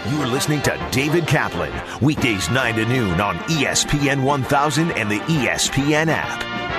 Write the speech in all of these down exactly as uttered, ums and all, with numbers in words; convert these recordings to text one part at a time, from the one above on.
You're listening to David Kaplan, weekdays nine to noon on E S P N one thousand and the E S P N app.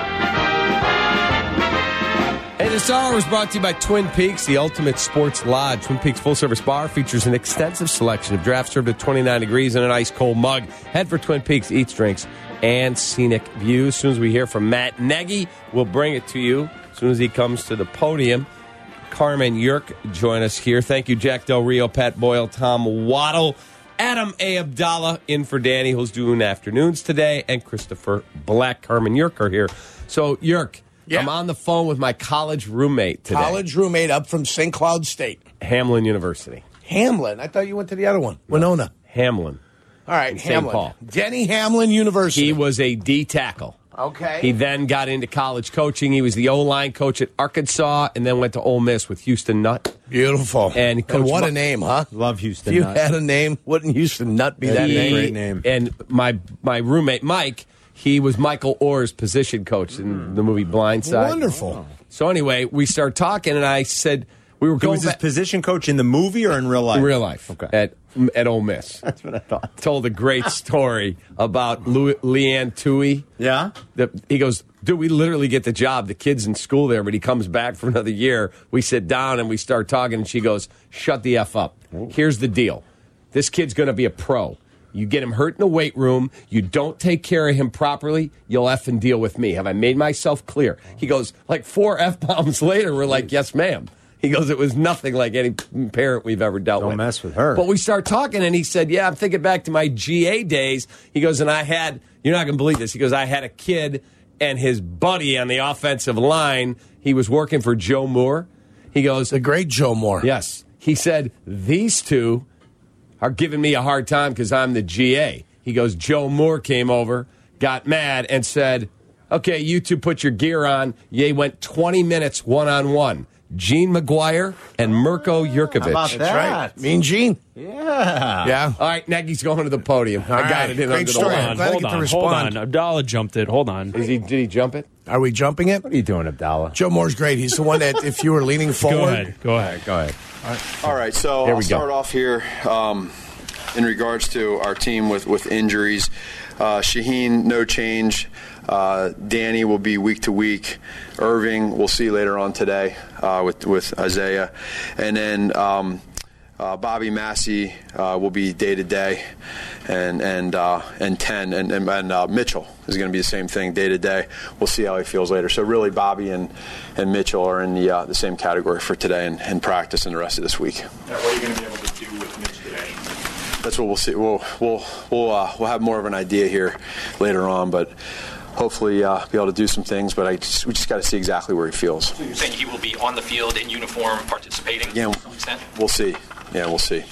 Hey, this hour was brought to you by Twin Peaks, the ultimate sports lodge. Twin Peaks full-service bar features an extensive selection of draft served at twenty-nine degrees in an ice-cold mug. Head for Twin Peaks, eats, drinks, and scenic views. As soon as we hear from Matt Nagy, we'll bring it to you. As soon as he comes to the podium, Carmen Yurk join us here. Thank you, Jack Del Rio, Pat Boyle, Tom Waddle, Adam A. Abdallah in for Danny, who's doing afternoons today, and Christopher Black. Carmen Yurk are here. So, Yurk, yeah. I'm on the phone with my college roommate today. College roommate up from Saint Cloud State. Hamlin University. Hamlin? I thought you went to the other one. Winona. Hamlin. All right, in Hamlin. Saint Paul. Denny Hamlin University. He was a D tackle. Okay. He then got into college coaching. He was the O-line coach at Arkansas and then went to Ole Miss with Houston Nutt. Beautiful. And, and what Ma- a name, huh? Love Houston If you Nutt. had a name, wouldn't Houston Nutt be that he, name? Great name. And my my roommate, Mike, he was Michael Orr's position coach in the movie Blindside. Wonderful. So anyway, we started talking, and I said we were Who going was his back- position coach in the movie or in real life? in real life Okay. at at Ole Miss. That's what I thought. Told a great story about Louis, Leanne Tui. Yeah? The, he goes, dude, we literally get the job. The kid's in school there, but he comes back for another year. We sit down and we start talking, and she goes, shut the F up. Ooh. Here's the deal. This kid's going to be a pro. You get him hurt in the weight room. You don't take care of him properly, you'll effing deal with me. Have I made myself clear? He goes, like four F-bombs later, we're like, yes, ma'am. He goes, it was nothing like any parent we've ever dealt Don't with. mess with her. But we start talking, and he said, yeah, I'm thinking back to my G A days. He goes, and I had, you're not going to believe this. He goes, I had a kid and his buddy on the offensive line. He was working for Joe Moore. He goes, The great Joe Moore. yes. He said, these two are giving me a hard time because I'm the G A. He goes, Joe Moore came over, got mad, and said, okay, you two put your gear on. They went twenty minutes one-on-one. Gene McGuire and Mirko Jurkovic. How about That's that? right. Mean Gene. Yeah. Yeah. All right, Nagy's going to the podium. I got right. it in Great under story. the I'm line. glad I hold get to on, respond. hold on. Abdallah jumped it. Hold on. Is he, did he jump it? Are we jumping it? What are you doing, Abdallah? Joe Moore's great. He's the one that, if you were leaning forward. Go ahead. Go ahead. Go ahead. All right, so Here I'll we go. start off here um, in regards to our team with, with injuries. Uh, Shaheen, no change. Uh, Danny will be week to week. Irving, we'll see later on today uh, with, with Isaiah. And then um, uh, Bobby Massey uh, will be day to day. And and uh, and ten and and, and uh, Mitchell is going to be the same thing day to day. We'll see how he feels later. So really, Bobby and, and Mitchell are in the uh, the same category for today and, and practice and the rest of this week. Now, what are you going to be able to do with Mitch today? That's what we'll see. We'll we'll we'll uh, we'll have more of an idea here later on, but hopefully uh, be able to do some things. But I just, we just got to see exactly where he feels. So you're saying he will be on the field in uniform, participating Yeah, to some extent? we'll see. Yeah, we'll see.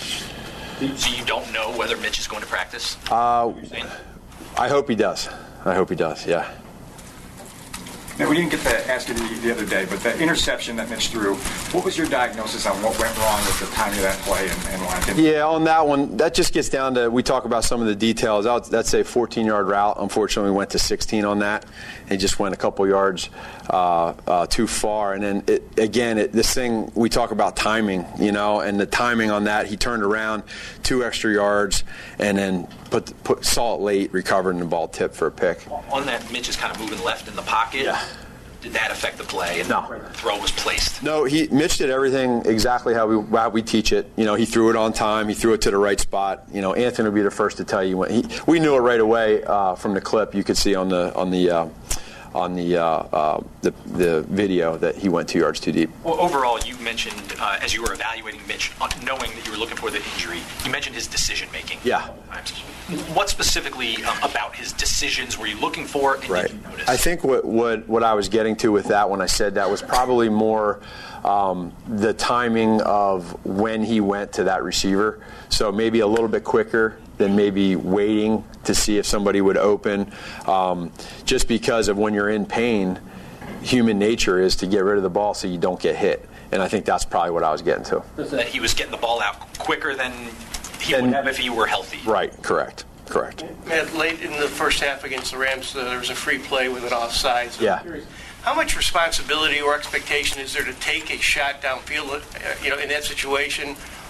So you don't know whether Mitch is going to practice? Uh, You're saying? I hope he does. I hope he does. Yeah. Now, we didn't get to ask you the, the other day, but the interception that Mitch threw, what was your diagnosis on what went wrong with the timing of that play and, and why it didn't? Yeah, on that one, that just gets down to, we talk about some of the details. I'll- That's a fourteen-yard route. Unfortunately, we went to sixteen on that. He just went a couple yards uh, uh, too far. And then, it, again, it, this thing, we talk about timing, you know, and the timing on that, he turned around two extra yards and then put, put saw it late, recovered, and the ball tipped for a pick. On that, Mitch is kind of moving left in the pocket. Yeah. Did that affect the play? And No. the throw was placed? No, he Mitch did everything exactly how we how we teach it. You know, he threw it on time. He threw it to the right spot. You know, Anthony will be the first to tell you when he. We knew it right away uh, from the clip. You could see on the on the uh, on the, uh, uh, the the video that he went two yards too deep. Well, overall, you mentioned uh, as you were evaluating Mitch, uh, knowing that you were looking for the injury, you mentioned his decision making. Yeah. What specifically uh, about his decisions were you looking for? And Right. Did you notice? I think what, what what I was getting to with that when I said that was probably more um, the timing of when he went to that receiver. So maybe a little bit quicker than maybe waiting to see if somebody would open. Um, just because of when you're in pain, human nature is to get rid of the ball so you don't get hit. And I think that's probably what I was getting to. That he was getting the ball out quicker than he And- would have if he were healthy. Right, correct, correct. Matt, late in the first half against the Rams, uh, there was a free play with an offside. So Yeah. How much responsibility or expectation is there to take a shot downfield, uh, you know, in that situation,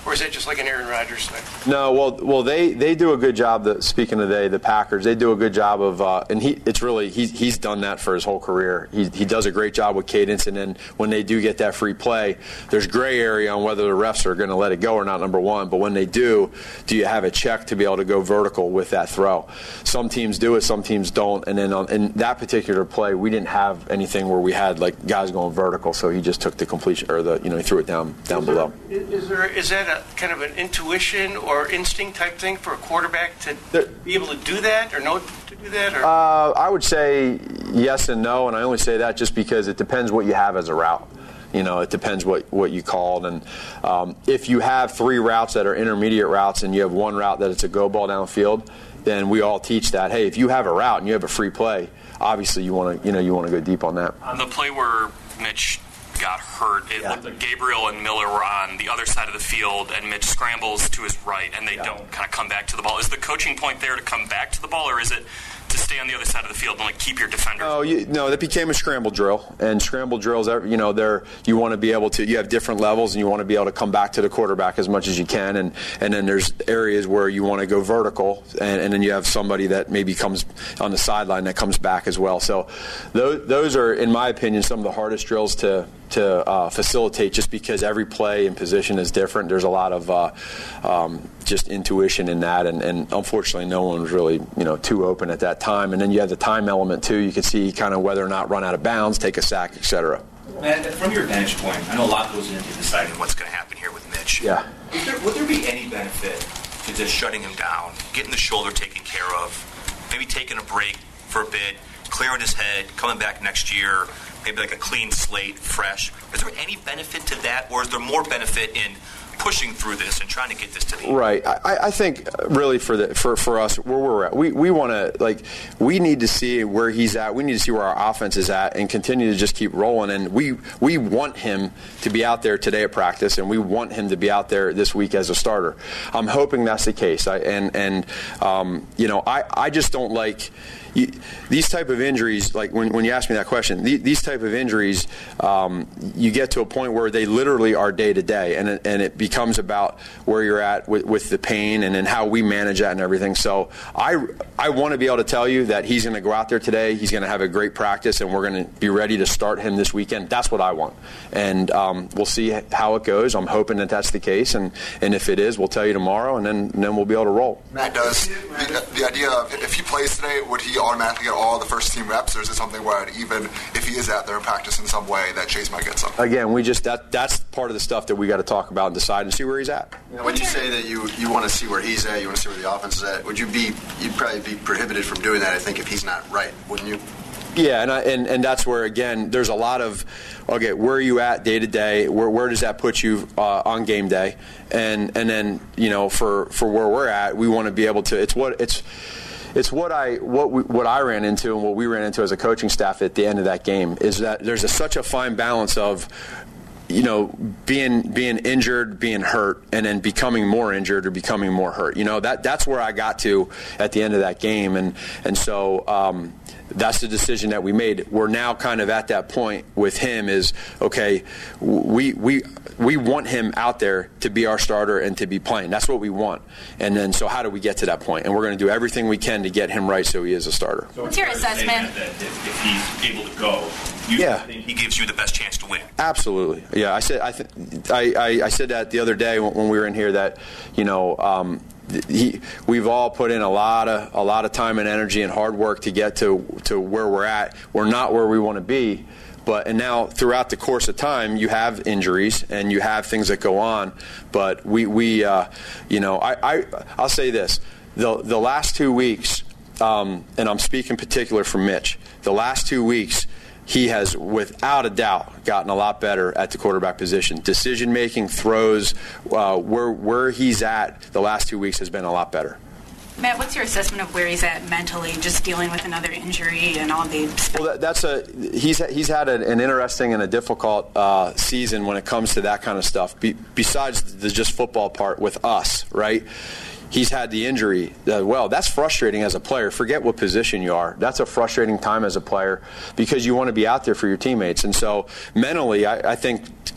or is that just like an Aaron Rodgers thing? No, well, well, they, they do a good job. The, speaking of they, the Packers, they do a good job of, uh, and he, it's really he, he's done that for his whole career. He he does a great job with cadence, and then when they do get that free play, there's gray area on whether the refs are going to let it go or not. Number one, but when they do, do you have a check to be able to go vertical with that throw? Some teams do it, some teams don't, and then on, in that particular play, we didn't have anything where we had like guys going vertical, so he just took the completion or the you know he threw it down down is below. There, is there is that a kind of an intuition or instinct type thing for a quarterback to there, be able to do that or know to do that? Or? Uh, I would say yes and no, and I only say that just because it depends what you have as a route. You know, it depends what, what you called. And um, if you have three routes that are intermediate routes and you have one route that it's a go ball downfield, then we all teach that. Hey, if you have a route and you have a free play, obviously you want to you know you want to go deep on that. On the play where Mitch got hurt, it yeah. looked like Gabriel and Miller were on the other side of the field, and Mitch scrambles to his right, and they yeah. don't kind of come back to the ball. Is the coaching point there to come back to the ball, or is it to stay on the other side of the field and like keep your defenders? Oh, you, no, that became a scramble drill, and scramble drills, you know, they're you want to be able to. You have different levels, and you want to be able to come back to the quarterback as much as you can, and and then there's areas where you want to go vertical, and, and then you have somebody that maybe comes on the sideline that comes back as well. So those those are, in my opinion, some of the hardest drills to to uh, facilitate, just because every play and position is different. There's a lot of uh, um, just intuition in that, and, and unfortunately no one was really you know too open at that time. And then you have the time element too. You can see kind of whether or not run out of bounds, take a sack, et cetera. Matt, from your vantage point, I know a lot goes into deciding what's going to happen here with Mitch. Yeah. Is there, would there be any benefit to just shutting him down, getting the shoulder taken care of, maybe taking a break for a bit, clearing his head, coming back next year, maybe like a clean slate, fresh? Is there any benefit to that, or is there more benefit in pushing through this and trying to get this to the end? Right. I, I think really for the for, for us where we're at, we, we want to like we need to see where he's at. We need to see where our offense is at and continue to just keep rolling. And we we want him to be out there today at practice, and we want him to be out there this week as a starter. I'm hoping that's the case. I, and and um, you know I, I just don't like. You, these type of injuries, like when, when you ask me that question, the, these type of injuries, um, you get to a point where they literally are day to day, and it, and it becomes about where you're at with, with the pain and then how we manage that and everything. So I I want to be able to tell you that he's going to go out there today, he's going to have a great practice, and we're going to be ready to start him this weekend. That's what I want, and um, we'll see how it goes. I'm hoping that that's the case, and, and if it is, we'll tell you tomorrow, and then and then we'll be able to roll. Matt, does the, the idea of if he plays today, would he automatically get all the first team reps, or is it something where even if he is out there in practice in some way that Chase might get some? Again, we just that that's part of the stuff that we got to talk about and decide and see where he's at. You know, when you say that you you want to see where he's at, you want to see where the offense is at, would you be you'd probably be prohibited from doing that, I think, if he's not right, wouldn't you? Yeah, and, I, and and that's where, again, there's a lot of, okay, where are you at day to day? Where where does that put you uh, on game day? And and then, you know, for, for where we're at, we want to be able to, it's what, it's, It's what I what we, what I ran into and what we ran into as a coaching staff at the end of that game is that there's a, such a fine balance of, you know, being being injured, being hurt, and then becoming more injured or becoming more hurt. You know, that that's where I got to at the end of that game, and and so um, that's the decision that we made. We're now kind of at that point with him is, okay, we we we want him out there to be our starter and to be playing. That's what we want. And then so how do we get to that point? And we're going to do everything we can to get him right so he is a starter. So what's your assessment? That if, if he's able to go, you yeah. think he gives you the best chance to win? Absolutely. Yeah, I said I, th- I, I, I said that the other day when, when we were in here that, you know, um, He, we've all put in a lot of a lot of time and energy and hard work to get to to where we're at. We're not where we want to be, but and now throughout the course of time, you have injuries and you have things that go on. But we we uh, you know I, I I'll say this: the the last two weeks, um, and I'm speaking particular for Mitch. The last two weeks, he has, without a doubt, gotten a lot better at the quarterback position. Decision-making, throws, uh, where where he's at the last two weeks has been a lot better. Matt, what's your assessment of where he's at mentally, just dealing with another injury and all the... Well, that, that's a he's he's had an, an interesting and a difficult uh, season when it comes to that kind of stuff. Be, besides the just football part with us, right? He's had the injury. Uh, well, that's frustrating as a player. Forget what position you are. That's a frustrating time as a player because you want to be out there for your teammates. And so mentally, I, I think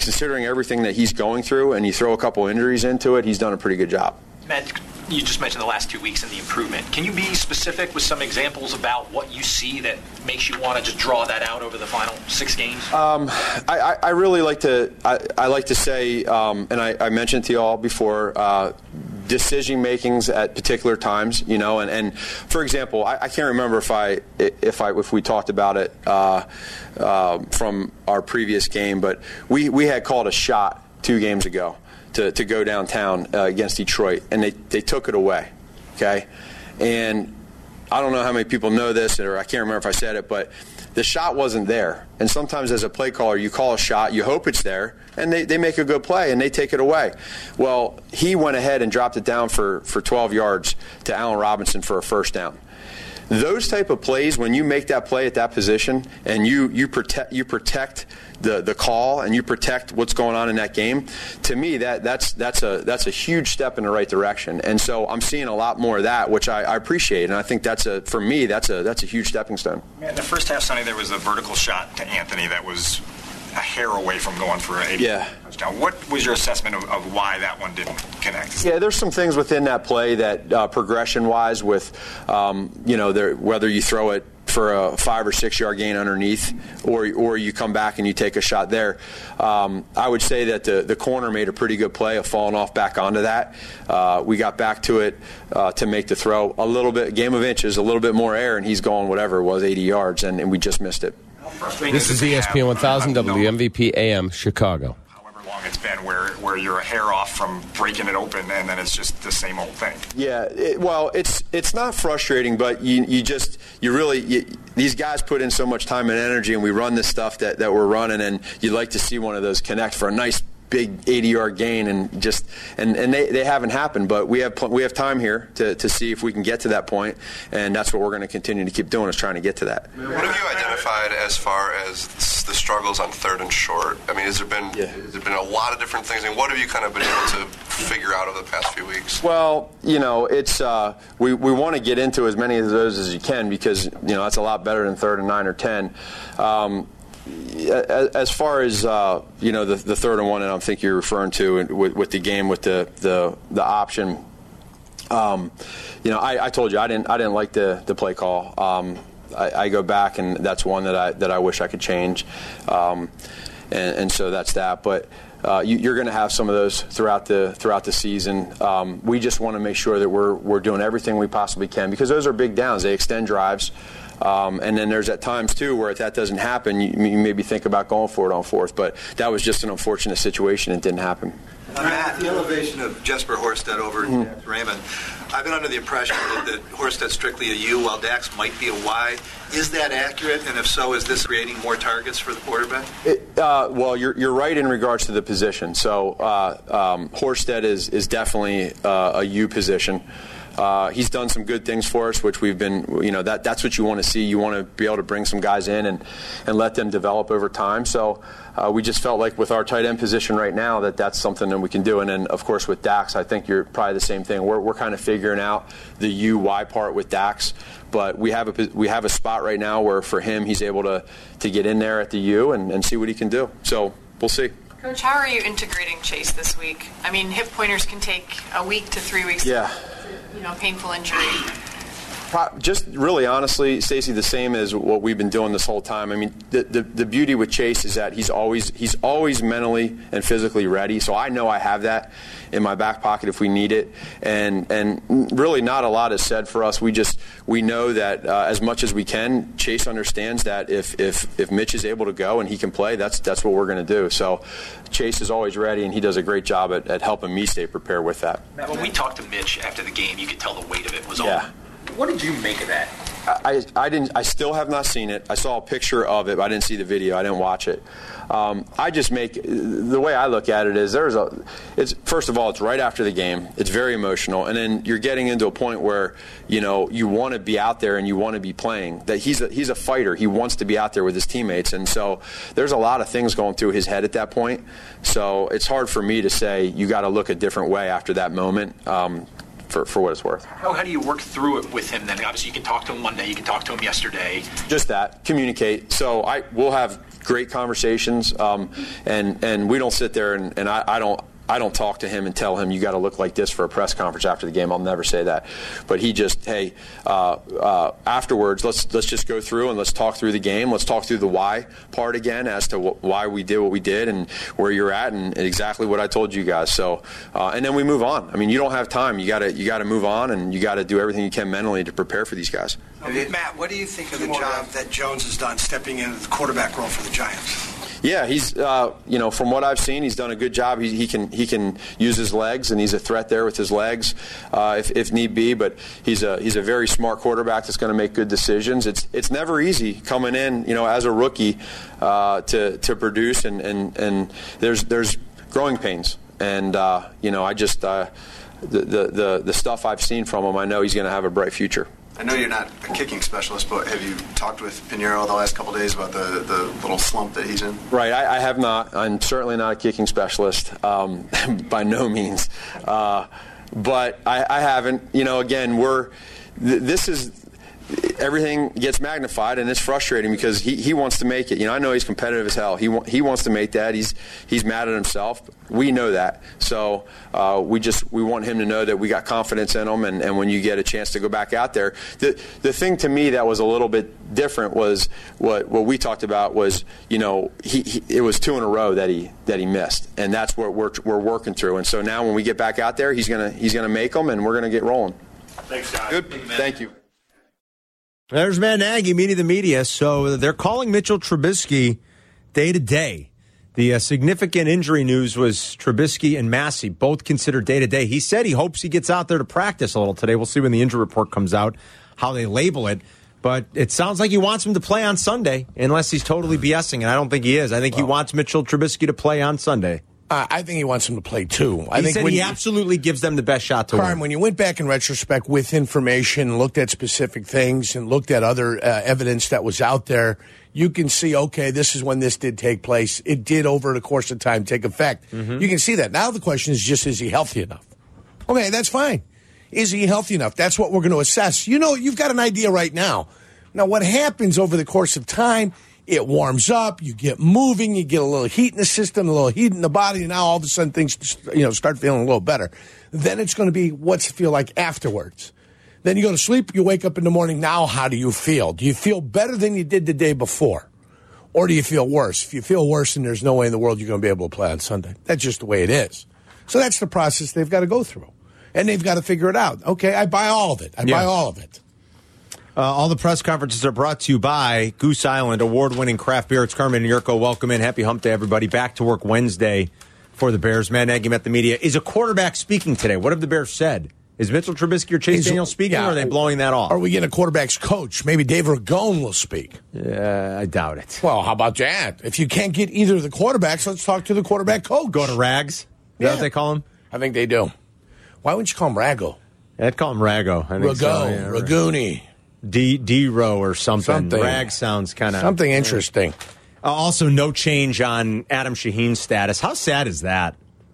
considering everything that he's going through, and you throw a couple injuries into it, he's done a pretty good job. Matt, you just mentioned the last two weeks and the improvement. Can you be specific with some examples about what you see that makes you want to just draw that out over the final six games? Um, I, I really like to I, I like to say, um, and I, I mentioned to you all before, uh, decision makings at particular times. You know, and, and for example, I, I can't remember if I if I if we talked about it uh, uh, from our previous game, but we we had called a shot two games ago to, to go downtown uh, against Detroit, and they, they took it away, okay? And I don't know how many people know this, or I can't remember if I said it, but the shot wasn't there. And sometimes as a play caller, you call a shot, you hope it's there, and they, they make a good play, and they take it away. Well, he went ahead and dropped it down for, for twelve yards to Allen Robinson for a first down. Those type of plays, when you make that play at that position and you you protect you protect the, the call and you protect what's going on in that game, to me that that's that's a that's a huge step in the right direction. And so I'm seeing a lot more of that, which I, I appreciate, and I think that's a for me that's a that's a huge stepping stone. In the first half, Sonny, there was a vertical shot to Anthony that was a hair away from going for a yeah. touchdown. What was your assessment of, of why that one didn't connect? Yeah, there's some things within that play that uh, progression-wise with, um, you know, there, whether you throw it for a five or six yard gain underneath, or or you come back and you take a shot there. Um, I would say that the, the corner made a pretty good play of falling off back onto that. Uh, we got back to it uh, to make the throw a little bit, game of inches, a little bit more air, and he's going whatever it was, eighty yards, and, and we just missed it. This is E S P N one thousand, W M V P A M, Chicago. However long it's been, where where you're a hair off from breaking it open, and then it's just the same old thing. Yeah, it, well, it's it's not frustrating, but you you just you really you, these guys put in so much time and energy, and we run this stuff that, that we're running, and you'd like to see one of those connect for a nice big eighty yard gain, and just and, and they, they haven't happened, but we have we have time here to, to see if we can get to that point, and that's what we're going to continue to keep doing, is trying to get to that. What have you identified as far as the struggles on third and short? I mean, has there been yeah. has there been a lot of different things, and what have you kind of been able to figure out over the past few weeks? Well, you know, it's uh, we we want to get into as many of those as you can, because you know that's a lot better than third and nine or ten. Um, As far as uh, you know, the, the third and one, and I think you're referring to with, with the game with the the, the option. Um, you know, I, I told you I didn't I didn't like the, the play call. Um, I, I go back, and that's one that I that I wish I could change, um, and, and so that's that. But uh, you, you're going to have some of those throughout the throughout the season. Um, we just want to make sure that we're we're doing everything we possibly can, because those are big downs. They extend drives. Um, and then there's at times, too, where if that doesn't happen, you, you maybe think about going for it on fourth. But that was just an unfortunate situation. It didn't happen. Uh, Matt, the elevation of Jesper Horsted over mm-hmm. Raymond, I've been under the impression that, that Horsted's strictly a U, while Dax might be a Y. Is that accurate? And if so, is this creating more targets for the quarterback? It, uh, well, you're you're right in regards to the position. So uh, um, Horsted is, is definitely uh, a U position. Uh, he's done some good things for us, which we've been, you know, that that's what you want to see. You want to be able to bring some guys in and, and let them develop over time. So uh, we just felt like with our tight end position right now that that's something that we can do. And then, of course, with Dax, I think you're probably the same thing. We're we're kind of figuring out the U Y part with Dax, but we have a we have a spot right now where for him he's able to to get in there at the U and, and see what he can do. So we'll see. Coach, how are you integrating Chase this week? I mean, hip pointers can take a week to three weeks. Yeah. You know, painful injury. Just really honestly, Stacey, the same as what we've been doing this whole time. I mean, the, the the beauty with Chase is that he's always he's always mentally and physically ready. So I know I have that in my back pocket if we need it. And and really not a lot is said for us. We just we know that uh, as much as we can, Chase understands that if if if Mitch is able to go and he can play, that's that's what we're going to do. So Chase is always ready, and he does a great job at, at helping me stay prepared with that. Matt, when we talked to Mitch after the game, you could tell the weight of it was yeah. on. What did you make of that? I, I didn't. I still have not seen it. I saw a picture of it, but I didn't see the video. I didn't watch it. Um, I just make the way I look at it is there's a. It's first of all, it's right after the game. It's very emotional, and then you're getting into a point where you know you want to be out there and you want to be playing. That he's a, he's a fighter. He wants to be out there with his teammates, and so there's a lot of things going through his head at that point. So it's hard for me to say you got to look a different way after that moment. Um, For, for what it's worth. How, how do you work through it with him then? Obviously, you can talk to him Monday, you can talk to him yesterday. Just that, communicate. So I we'll have great conversations, um, and and we don't sit there and, and I, I don't. I don't talk to him and tell him you got to look like this for a press conference after the game. I'll never say that. But he just, hey, uh, uh, afterwards, let's let's just go through and let's talk through the game. Let's talk through the why part again as to wh- why we did what we did and where you're at and, and exactly what I told you guys. So, uh, and then we move on. I mean, you don't have time. You got to you got to move on, and you got to do everything you can mentally to prepare for these guys. Matt, what do you think of the job that Jones has done stepping into the quarterback role for the Giants? Yeah, he's uh, you know, from what I've seen, he's done a good job. He, he can he can use his legs, and he's a threat there with his legs, uh, if, if need be. But he's a he's a very smart quarterback that's going to make good decisions. It's it's never easy coming in, you know, as a rookie uh, to to produce, and, and, and there's there's growing pains, and uh, you know, I just uh, the, the the the stuff I've seen from him, I know he's going to have a bright future. I know you're not a kicking specialist, but have you talked with Pinheiro the last couple of days about the, the little slump that he's in? Right, I, I have not. I'm certainly not a kicking specialist, um, by no means. Uh, but I, I haven't. You know, again, we're th- this is everything gets magnified, and it's frustrating because he, he wants to make it. You know, I know he's competitive as hell. He wa- he wants to make that. He's he's mad at himself. We know that. So uh, we just we want him to know that we got confidence in him. And, and when you get a chance to go back out there, the the thing to me that was a little bit different was what what we talked about was, you know, he, he it was two in a row that he that he missed, and that's what we're we're working through. And so now when we get back out there, he's gonna he's gonna make them, and we're gonna get rolling. Thanks, guys. Good. Thank you. There's Matt Nagy meeting the media. So they're calling Mitchell Trubisky day to day. The uh, significant injury news was Trubisky and Massey, both considered day to day. He said he hopes he gets out there to practice a little today. We'll see when the injury report comes out, how they label it. But it sounds like he wants him to play on Sunday, unless he's totally BSing, and I don't think he is. I think well, he wants Mitchell Trubisky to play on Sunday. Uh, I think he wants him to play, too. I he think said when he you, absolutely gives them the best shot to Carm, win. when you went back in retrospect with information, looked at specific things, and looked at other uh, evidence that was out there, you can see, okay, this is when this did take place. It did, over the course of time, take effect. Mm-hmm. You can see that. Now the question is just, is he healthy enough? Okay, that's fine. Is he healthy enough? That's what we're going to assess. You know, you've got an idea right now. Now, what happens over the course of time, it warms up, you get moving, you get a little heat in the system, a little heat in the body, and now all of a sudden things, you know, start feeling a little better. Then it's going to be what's it feel like afterwards. Then you go to sleep, you wake up in the morning, now how do you feel? Do you feel better than you did the day before? Or do you feel worse? If you feel worse, then there's no way in the world you're going to be able to play on Sunday. That's just the way it is. So that's the process they've got to go through. And they've got to figure it out. Okay, I buy all of it. I yeah. buy all of it. Uh, all the press conferences are brought to you by Goose Island, award-winning craft beer. It's Carmen and Yurko. Welcome in. Happy hump day, everybody. Back to work Wednesday for the Bears. Matt Nagy met the media. Is a quarterback speaking today? What have the Bears said? Is Mitchell Trubisky or Chase Is, Daniel speaking, yeah, or are they blowing that off? Are we getting a quarterback's coach? Maybe Dave Ragone will speak. Yeah, I doubt it. Well, how about that? If you can't get either of the quarterbacks, let's talk to the quarterback coach. Go to Rags? Is yeah. that what they call him? I think they do. Why wouldn't you call him Rago? I'd call him Rago. I think Rago, so, yeah, Raguni. D D-Row or something. something. Rag sounds kind of... Something interesting. Uh, also, no change on Adam Shaheen's status. How sad is that?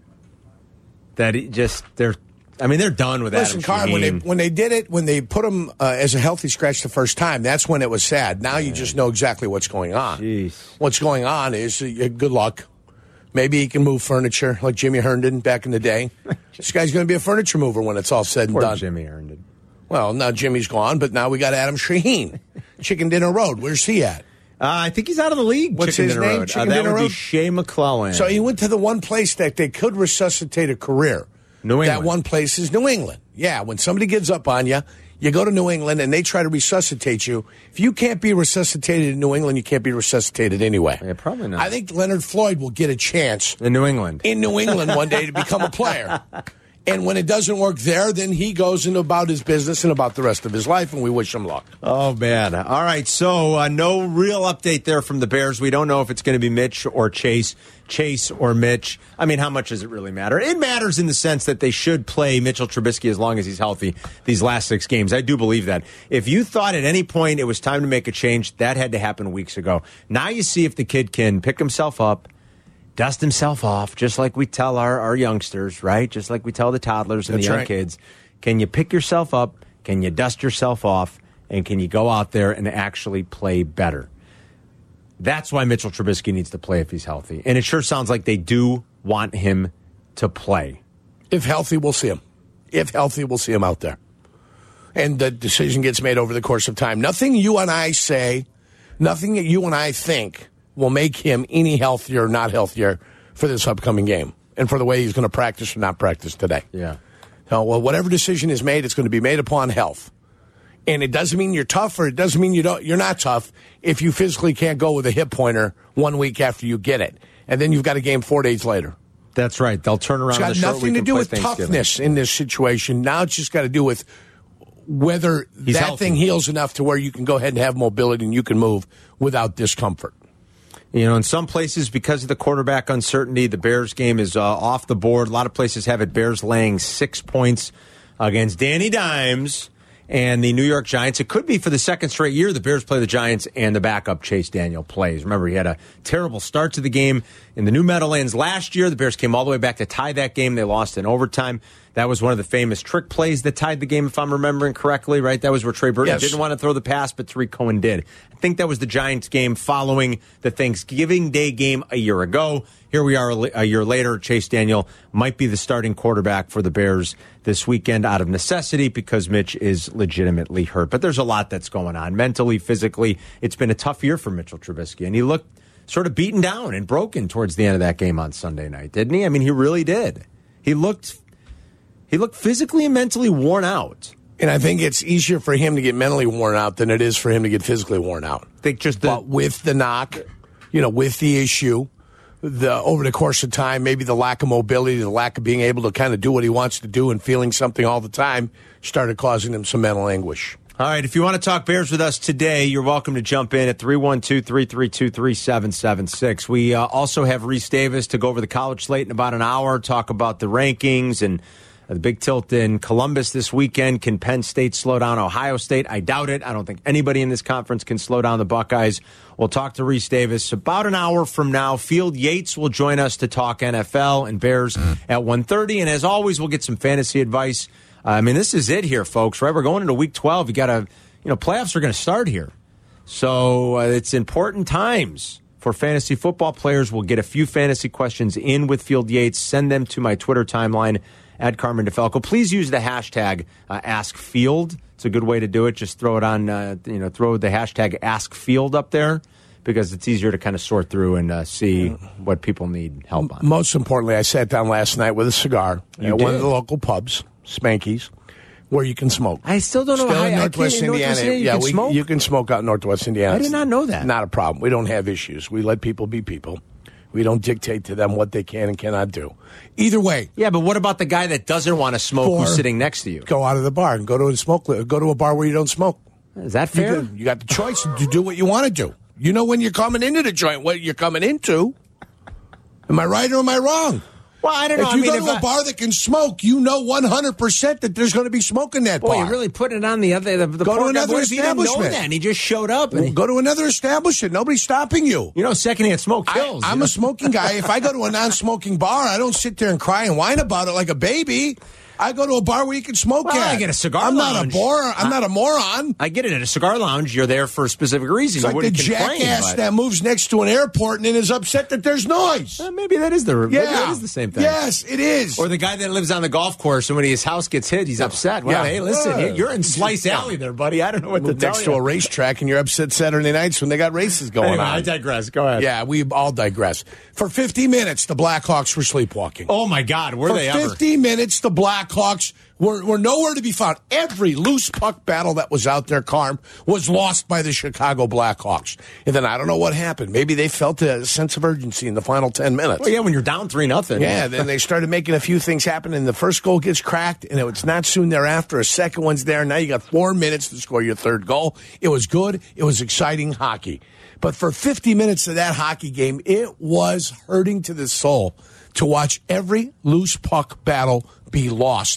That he just... they're. I mean, they're done with Listen, Adam Carm, Shaheen. when they, when they did it, when they put him uh, as a healthy scratch the first time, that's when it was sad. Now you just know exactly what's going on. Jeez. What's going on is, uh, good luck. Maybe he can move furniture like Jimmy Herndon back in the day. This guy's going to be a furniture mover when it's all said and Poor done. Jimmy Herndon. Well, now Jimmy's gone, but now we got Adam Shaheen. Chicken Dinner Road. Where's he at? Uh, I think he's out of the league. What's Chicken his Dinner name? Road. Chicken uh, that Dinner would Road? be Shea McClellan. So he went to the one place that they could resuscitate a career. New England. That one place is New England. Yeah, when somebody gives up on you, you go to New England and they try to resuscitate you. If you can't be resuscitated in New England, you can't be resuscitated anyway. Yeah, probably not. I think Leonard Floyd will get a chance in New England. In New England one day to become a player. And when it doesn't work there, then he goes into about his business and about the rest of his life, and we wish him luck. Oh, man. All right, so uh, no real update there from the Bears. We don't know if it's going to be Mitch or Chase, Chase or Mitch. I mean, how much does it really matter? It matters in the sense that they should play Mitchell Trubisky as long as he's healthy these last six games. I do believe that. If you thought at any point it was time to make a change, that had to happen weeks ago. Now you see if the kid can pick himself up, dust himself off, just like we tell our, our youngsters, right? Just like we tell the toddlers and That's the young right. kids. Can you pick yourself up? Can you dust yourself off? And can you go out there and actually play better? That's why Mitchell Trubisky needs to play if he's healthy. And it sure sounds like they do want him to play. If healthy, we'll see him. If healthy, we'll see him out there. And the decision gets made over the course of time. Nothing you and I say, nothing that you and I think will make him any healthier or not healthier for this upcoming game and for the way he's going to practice or not practice today. Yeah. So, well, whatever decision is made, it's going to be made upon health. And it doesn't mean you're tough or it doesn't mean you don't, you're not tough if you physically can't go with a hip pointer one week after you get it. And then you've got a game four days later. That's right. They'll turn around. It's got nothing to do with toughness in this situation. Now it's just got to do with whether He's that healthy. thing heals enough to where you can go ahead and have mobility and you can move without discomfort. You know, in some places, because of the quarterback uncertainty, the Bears game is uh, off the board. A lot of places have it Bears laying six points against Danny Dimes and the New York Giants. It could be for the second straight year the Bears play the Giants and the backup Chase Daniel plays. Remember, he had a terrible start to the game in the New Meadowlands last year. The Bears came all the way back to tie that game. They lost in overtime. That was one of the famous trick plays that tied the game, if I'm remembering correctly, right? That was where Trey Burton Yes. didn't want to throw the pass, but Tariq Cohen did. I think that was the Giants game following the Thanksgiving Day game a year ago. Here we are a year later. Chase Daniel might be the starting quarterback for the Bears this weekend out of necessity because Mitch is legitimately hurt. But there's a lot that's going on mentally, physically. It's been a tough year for Mitchell Trubisky, and he looked sort of beaten down and broken towards the end of that game on Sunday night, didn't he? I mean, he really did. He looked he looked physically and mentally worn out. And I think it's easier for him to get mentally worn out than it is for him to get physically worn out. I think just the, but with the knock, you know, with the issue, the over the course of time, maybe the lack of mobility, the lack of being able to kind of do what he wants to do and feeling something all the time started causing him some mental anguish. All right, if you want to talk Bears with us today, you're welcome to jump in at three one two, three three two, three seven seven six. We uh, also have Reese Davis to go over the college slate in about an hour, talk about the rankings and uh, the big tilt in Columbus this weekend. Can Penn State slow down Ohio State? I doubt it. I don't think anybody in this conference can slow down the Buckeyes. We'll talk to Reese Davis about an hour from now. Field Yates will join us to talk N F L and Bears at one thirty. And as always, we'll get some fantasy advice. I mean, this is it here, folks, right? We're going into week twelve. You got to, you know, playoffs are going to start here. So uh, it's important times for fantasy football players. We'll get a few fantasy questions in with Field Yates. Send them to my Twitter timeline at Carmen DeFalco. Please use the hashtag uh, AskField. It's a good way to do it. Just throw it on, uh, you know, throw the hashtag AskField up there because it's easier to kind of sort through and uh, see what people need help on. Most importantly, I sat down last night with a cigar You at did. one of the local pubs, Spanky's, where you can smoke. I still don't know Still how in I Northwest can't in Indiana. Northwest Indiana you yeah, can we, smoke? you can smoke out in Northwest Indiana. I did not know that. Not a problem. We don't have issues. We let people be people. We don't dictate to them what they can and cannot do. Either way, Yeah, but what about the guy that doesn't want to smoke For- who's sitting next to you? go out of the bar and go to a smoke. Go to a bar where you don't smoke. Is that You, fair? can- you got the choice to do what you want to do. You know when you're coming into the joint, what you're coming into. Am I right or am I wrong? Well, I don't know. If I you mean, go if to a I- bar that can smoke, you know one hundred percent that there's going to be smoke in that Boy, bar. you're really putting it on the other. The, the Go to poor guy. another What if he didn't know establishment. that and he just showed up? And Well, go to another establishment. Nobody's stopping you. you know, secondhand smoke kills. I, you I'm know? a smoking guy. If I go to a non-smoking bar, I don't sit there and cry and whine about it like a baby. I go to a bar where you can smoke Well, at. I get a cigar I'm lounge. not a bor- I'm not a moron. I get it. At a cigar lounge, you're there for a specific reason. It's You like the wouldn't complain, jackass but- that moves next to an airport and then is upset that there's noise. Uh, maybe that is the maybe Yeah. that is the same thing. Yes, it is. Or the guy that lives on the golf course and when his house gets hit, he's upset. Well, Yeah. hey, listen, Yeah. you're in Slice Alley there, buddy. I don't know what to Move tell next you. to a racetrack and you're upset Saturday nights when they got races going Anyway, on. I digress. Go ahead. Yeah, we all digress. For fifty minutes, the Blackhawks were sleepwalking. Oh my God, were For they ever? fifty minutes, the Blackhawks were, were nowhere to be found. Every loose puck battle that was out there, Carm, was lost by the Chicago Blackhawks. And then I don't know what happened. Maybe they felt a sense of urgency in the final ten minutes. Well, yeah, when you're down three nothing. Yeah, then they started making a few things happen, and the first goal gets cracked, and it's not soon thereafter. A second one's there. Now you got four minutes to score your third goal. It was good. It was exciting hockey. But for fifty minutes of that hockey game, it was hurting to the soul to watch every loose puck battle be lost.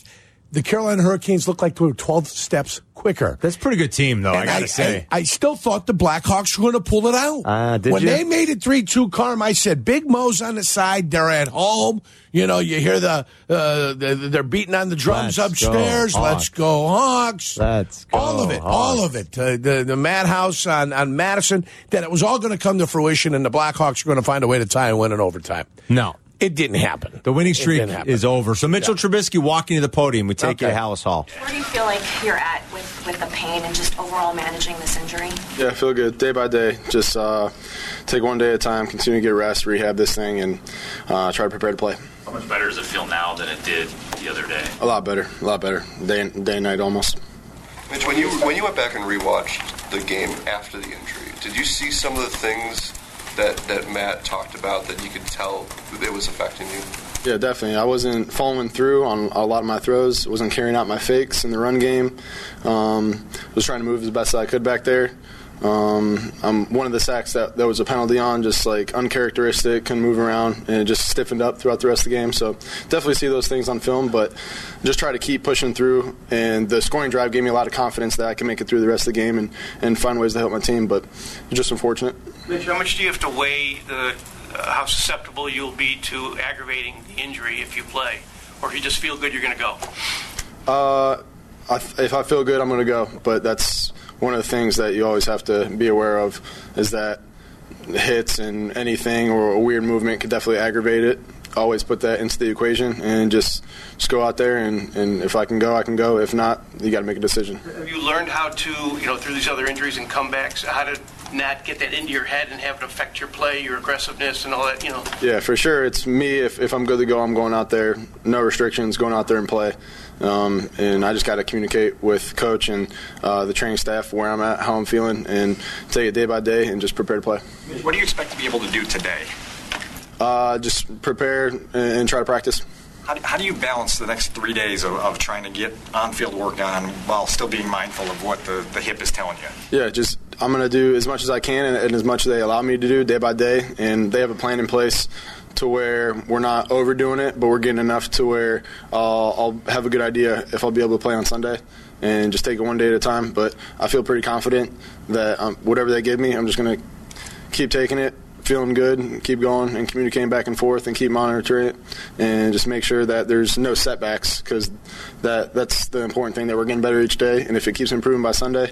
the Carolina Hurricanes looked like they were twelve steps quicker. That's a pretty good team, though, And I got to say. I, I still thought the Blackhawks were going to pull it out. Uh, did when you? they made it three two, Carm, I said, Big Mo's on the side. They're at home. You know, you hear the, uh, the they're beating on the drums Let's upstairs. go, Let's go, Hawks. Let's go, All of it. Hawks. All of it. Uh, the, the madhouse on, on Madison, that it was all going to come to fruition, and the Blackhawks were going to find a way to tie and win in overtime. No. It didn't happen. The winning It streak didn't happen. is over. So Mitchell Yeah. Trubisky walking to the podium. We take you Okay. to Hallis Hall. Where do you feel like you're at with, with the pain and just overall managing this injury? Yeah, I feel good. Day by day, just uh, take one day at a time, continue to get rest, rehab this thing, and uh, try to prepare to play. How much better does it feel now than it did the other day? A lot better, a lot better. Day and, day and night almost. Mitch, when you when you went back and rewatched the game after the injury, did you see some of the things that, that Matt talked about that you could tell it was affecting you? Yeah, definitely. I wasn't following through on a lot of my throws. Wasn't carrying out my fakes in the run game. Um, was trying to move as best I could back there. Um, I'm one of the sacks that there was a penalty on, just like uncharacteristic, couldn't move around, and it just stiffened up throughout the rest of the game. So definitely see those things on film, but just try to keep pushing through. And the scoring drive gave me a lot of confidence that I can make it through the rest of the game and, and find ways to help my team, but just unfortunate. Mitch, how much do you have to weigh the uh, how susceptible you'll be to aggravating the injury if you play, or if you just feel good you're going to go? Uh, I, if I feel good, I'm going to go, but that's one of the things that you always have to be aware of is that hits and anything or a weird movement could definitely aggravate it. Always put that into the equation and just, just go out there, and, and if I can go, I can go. If not, you got to make a decision. Have you learned how to, you know, through these other injuries and comebacks, how to not get that into your head and have it affect your play, your aggressiveness, and all that, you know? Yeah, for sure. It's me. If, if I'm good to go, I'm going out there. No restrictions, going out there and play. Um, and I just got to communicate with coach and uh, the training staff where I'm at, how I'm feeling, and take it day by day and just prepare to play. What do you expect to be able to do today? Uh, just prepare and, and try to practice. How do, how do you balance the next three days of, of trying to get on-field work done while still being mindful of what the, the hip is telling you? Yeah, just I'm going to do as much as I can and, and as much as they allow me to do day by day. And they have a plan in place to where we're not overdoing it, but we're getting enough to where uh, I'll have a good idea if I'll be able to play on Sunday and just take it one day at a time. But I feel pretty confident that um, whatever they give me, I'm just going to keep taking it, feeling good, and keep going and communicating back and forth and keep monitoring it and just make sure that there's no setbacks, because that, that's the important thing, that we're getting better each day. And if it keeps improving by Sunday,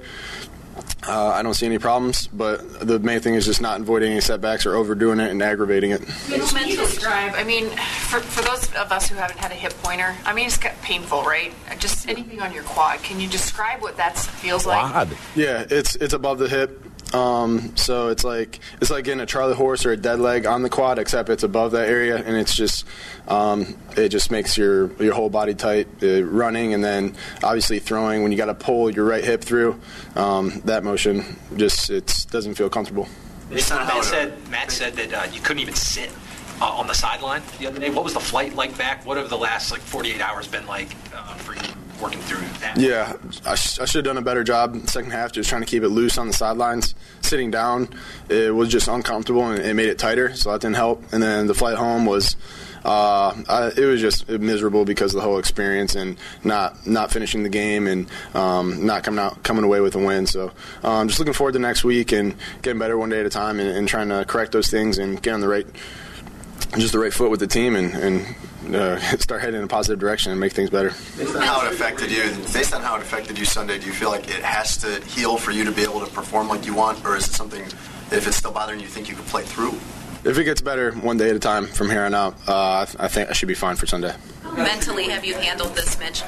Uh, I don't see any problems, but the main thing is just not avoiding any setbacks or overdoing it and aggravating it. Can you describe, I mean, for, for those of us who haven't had a hip pointer, I mean, it's kind of painful, right? Just anything on your quad. Can you describe what that feels like? Yeah, it's it's above the hip. Um, so it's like it's like getting a Charlie horse or a dead leg on the quad, except it's above that area, and it's just um, it just makes your your whole body tight. Uh, running and then obviously throwing, when you got to pull your right hip through, um, that motion just it doesn't feel comfortable. Matt said Matt said that uh, you couldn't even sit uh, on the sideline the other day. What was the flight like back? What have the last like forty-eight hours been like uh, for you working through that? Yeah, I, sh- I should have done a better job in the second half, just trying to keep it loose on the sidelines. Sitting down, it was just uncomfortable, and it made it tighter, so that didn't help. And then the flight home was, uh, I, it was just miserable because of the whole experience and not not finishing the game and um, not coming out coming away with a win. So I'm um, just looking forward to next week and getting better one day at a time and, and trying to correct those things and get on the right, just the right foot with the team and. and Uh, start heading in a positive direction and make things better. Based on how it affected you, based on how it affected you Sunday, do you feel like it has to heal for you to be able to perform like you want, or is it something, if it's still bothering you, you think you could play through? If it gets better one day at a time from here on out, uh, I, th- I think I should be fine for Sunday. Mentally, have you handled this, Mitch?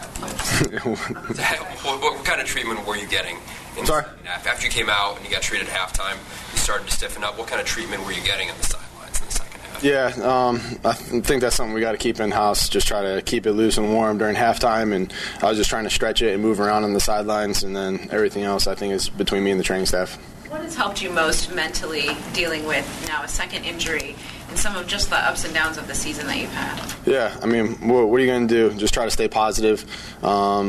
what, what kind of treatment were you getting? In Sorry? After you came out and you got treated at halftime, you started to stiffen up. What kind of treatment were you getting on the sidelines in the second half? Yeah, um, I th- think that's something we got to keep in-house, just try to keep it loose and warm during halftime. And I was just trying to stretch it and move around on the sidelines, and then everything else I think is between me and the training staff. What has helped you most mentally dealing with now a second injury and some of just the ups and downs of the season that you've had? Yeah, I mean, what, what are you going to do? Just try to stay positive. Um,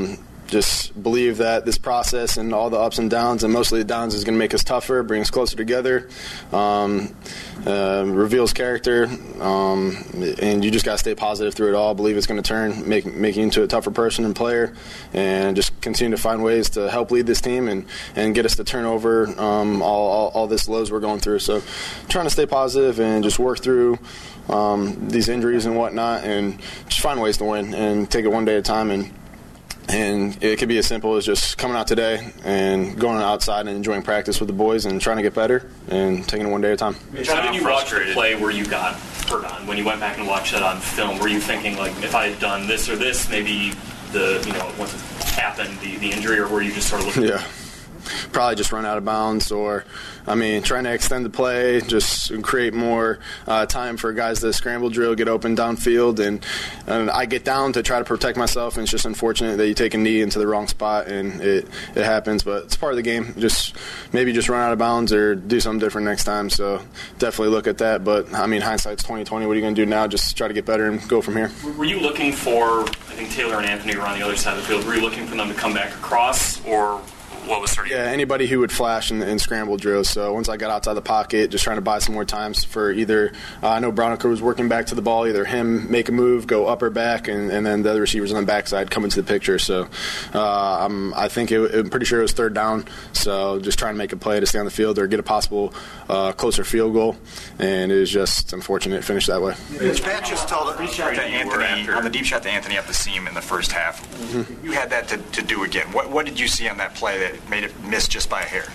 just believe that this process and all the ups and downs, and mostly the downs, is going to make us tougher, bring us closer together, um, uh, reveals character, um, and you just got to stay positive through it all. Believe it's going to turn, make make you into a tougher person and player, and just continue to find ways to help lead this team and, and get us to turn over um, all, all all this lows we're going through. So, trying to stay positive and just work through um, these injuries and whatnot, and just find ways to win and take it one day at a time. And And it could be as simple as just coming out today and going outside and enjoying practice with the boys and trying to get better and taking it one day at a time. How did you watch the play where you got hurt on? When you went back and watched that on film, were you thinking, like, if I had done this or this, maybe the, you know, once it happened, the, the injury, or were you just sort of looking? Yeah. Probably just run out of bounds, or, I mean, trying to extend the play, just create more uh, time for guys to scramble drill, get open downfield, and, and I get down to try to protect myself, and it's just unfortunate that you take a knee into the wrong spot, and it, it happens, but it's part of the game. Just maybe just run out of bounds or do something different next time, so definitely look at that, but, I mean, hindsight's twenty twenty. What are you going to do now? Just try to get better and go from here. Were you looking for, I think Taylor and Anthony were on the other side of the field, were you looking for them to come back across, or what was sort of? Yeah, anybody who would flash and, and scramble drills. So once I got outside the pocket, just trying to buy some more times for either, uh, I know Browniker was working back to the ball, either him make a move, go up or back, and, and then the other receivers on the backside come into the picture. So uh, I'm, I think it, I'm pretty sure it was third down. So just trying to make a play to stay on the field or get a possible uh, closer field goal. And it was just unfortunate it finished that way. Matt just told a deep shot to Anthony on the deep shot to Anthony up the seam in the first half. Mm-hmm. You had that to, to do again. What, what did you see on that play that made it miss just by a hair?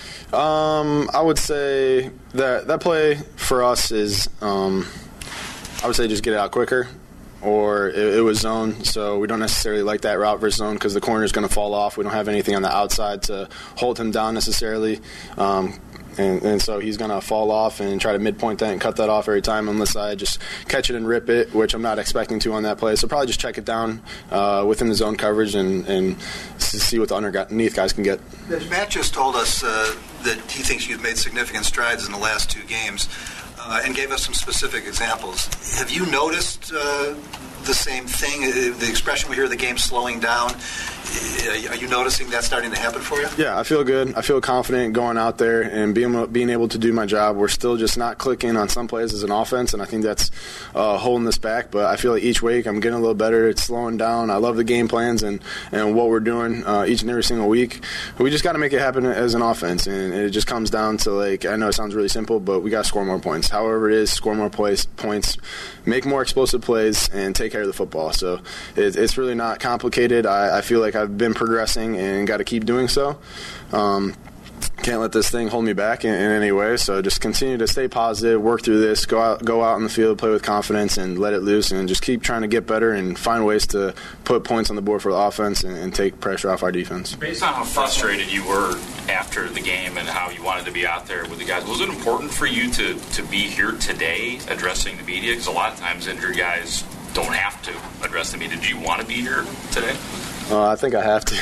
Um, I would say that that play for us is, um, I would say just get it out quicker, or it, it was zone, so we don't necessarily like that route versus zone because the corner is going to fall off. We don't have anything on the outside to hold him down necessarily. Um, And, and so he's going to fall off and try to midpoint that and cut that off every time unless I just catch it and rip it, which I'm not expecting to on that play. So probably just check it down uh, within the zone coverage and, and see what the underneath guys can get. Matt just told us uh, that he thinks you've made significant strides in the last two games uh, and gave us some specific examples. Have you noticed uh, the same thing, the expression we hear, the game slowing down? Are you noticing that starting to happen for you? Yeah, I feel good. I feel confident going out there and being being able to do my job. We're still just not clicking on some plays as an offense, and I think that's uh, holding us back. But I feel like each week I'm getting a little better. It's slowing down. I love the game plans and, and what we're doing uh, each and every single week. We just got to make it happen as an offense, and it just comes down to, like, I know it sounds really simple, but we got to score more points. However it is, score more plays, points, make more explosive plays, and take care of the football. So it, it's really not complicated. I, I feel like I've been progressing and got to keep doing so. Um, can't let this thing hold me back in, in any way. So just continue to stay positive, work through this, go out, go out in the field, play with confidence, and let it loose, and just keep trying to get better and find ways to put points on the board for the offense and, and take pressure off our defense. Based on how frustrated you were after the game and how you wanted to be out there with the guys, was it important for you to, to be here today addressing the media? Because a lot of times injured guys don't have to address the media. Did you want to be here today? Uh, I think I have to.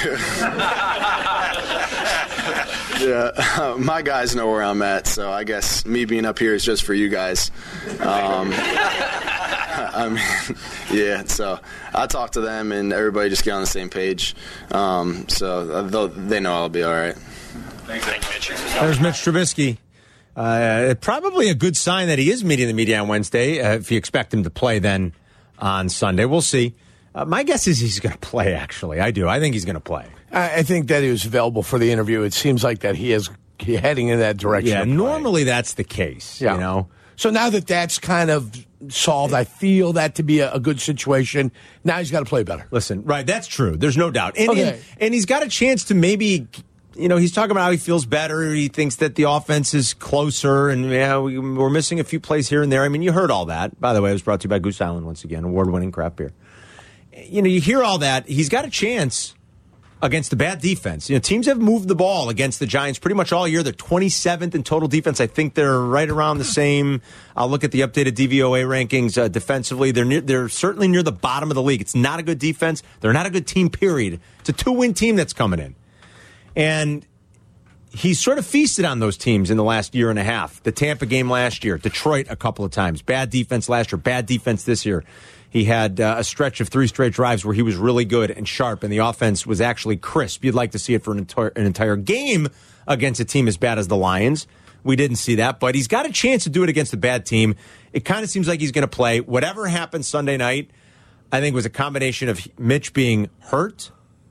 yeah, uh, my guys know where I'm at, so I guess me being up here is just for you guys. Um, I mean, yeah, so I talk to them, and everybody just get on the same page. Um, so they know I'll be all right. Thank you, Mitch. There's Mitch Trubisky. Uh, probably a good sign that he is meeting the media on Wednesday, uh, if you expect him to play then on Sunday. We'll see. Uh, my guess is he's going to play, actually. I do. I think he's going to play. I think that he was available for the interview. It seems like that he is heading in that direction. Yeah, normally that's the case, yeah. You know. So now that that's kind of solved, I feel that to be a, a good situation. Now he's got to play better. Listen, right, that's true. There's no doubt. And, okay. and, and he's got a chance to maybe, you know, he's talking about how he feels better. He thinks that the offense is closer, and yeah, we, we're missing a few plays here and there. I mean, you heard all that. By the way, it was brought to you by Goose Island once again, award-winning craft beer. You know, you hear all that. He's got a chance against the bad defense. You know, teams have moved the ball against the Giants pretty much all year. They're twenty-seventh in total defense. I think they're right around the same. I'll look at the updated D V O A rankings uh, defensively. They're near, they're certainly near the bottom of the league. It's not a good defense. They're not a good team, period. It's a two-win team that's coming in. And he's sort of feasted on those teams in the last year and a half. The Tampa game last year, Detroit a couple of times, bad defense last year, bad defense this year. He had uh, a stretch of three straight drives where he was really good and sharp, and the offense was actually crisp. You'd like to see it for an entire, an entire game against a team as bad as the Lions. We didn't see that, but he's got a chance to do it against a bad team. It kind of seems like he's going to play. Whatever happens Sunday night, I think was a combination of Mitch being hurt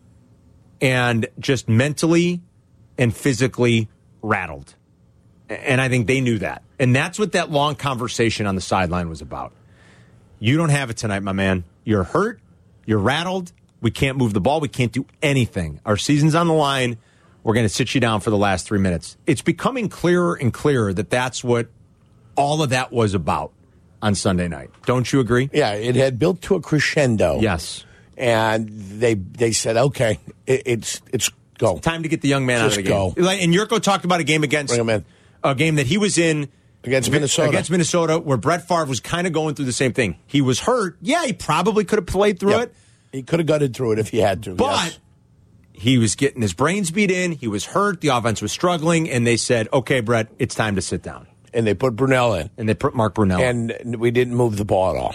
and just mentally and physically rattled. And I think they knew that. And that's what that long conversation on the sideline was about. You don't have it tonight, my man. You're hurt. You're rattled. We can't move the ball. We can't do anything. Our season's on the line. We're going to sit you down for the last three minutes. It's becoming clearer and clearer that that's what all of that was about on Sunday night. Don't you agree? Yeah, it had built to a crescendo. Yes. And they they said, okay, it, it's it's go. It's time to get the young man Just out of the game. go. Like, and Yurko talked about a game against Bring him in. a game that he was in against Minnesota. Against Minnesota, where Brett Favre was kind of going through the same thing. He was hurt. Yeah, he probably could have played through Yep. it. He could have gutted through it if he had to. But yes. he was getting his brains beat in. He was hurt. The offense was struggling. And they said, okay, Brett, it's time to sit down. And they put Brunell in. And they put Mark Brunell in. And we didn't move the ball at all.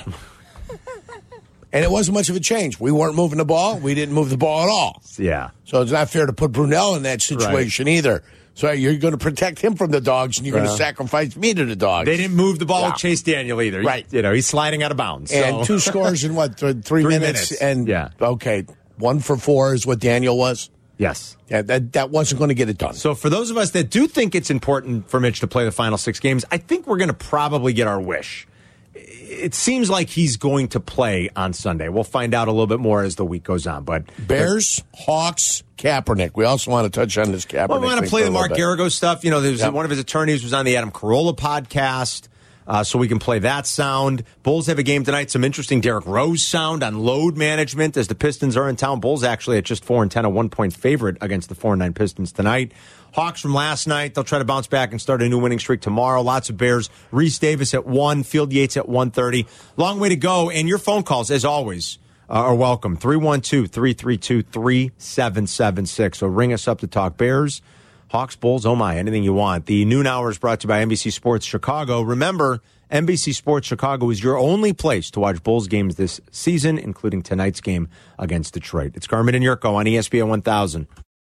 And it wasn't much of a change. We weren't moving the ball. We didn't move the ball at all. Yeah. So it's not fair to put Brunell in that situation right. either. So you're going to protect him from the dogs, and you're yeah. going to sacrifice me to the dogs. They didn't move the ball yeah. with Chase Daniel either. Right. You know, he's sliding out of bounds. And so. two scores in what, th- three, three minutes? minutes? And yeah. Okay, one for four is what Daniel was? Yes. Yeah, that, that wasn't going to get it done. So for those of us that do think it's important for Mitch to play the final six games, I think we're going to probably get our wish. It seems like he's going to play on Sunday. We'll find out a little bit more as the week goes on. But Bears, Hawks, Kaepernick. We also want to touch on this Kaepernick. Well, we want to play the Mark Geragos stuff. You know, there's yep. one of his attorneys was on the Adam Carolla podcast, uh, so we can play that sound. Bulls have a game tonight. Some interesting Derrick Rose sound on load management as the Pistons are in town. Bulls actually at just four and ten, a one point favorite against the four and nine Pistons tonight. Hawks from last night. They'll try to bounce back and start a new winning streak tomorrow. Lots of Bears. Reese Davis at one. Field Yates at one thirty. Long way to go. And your phone calls, as always, uh, are welcome. three one two, three three two, three seven seven six. So ring us up to talk Bears, Hawks, Bulls, oh my, anything you want. The noon hour is brought to you by N B C Sports Chicago. Remember, N B C Sports Chicago is your only place to watch Bulls games this season, including tonight's game against Detroit. It's Carmen and Yurko on E S P N one thousand.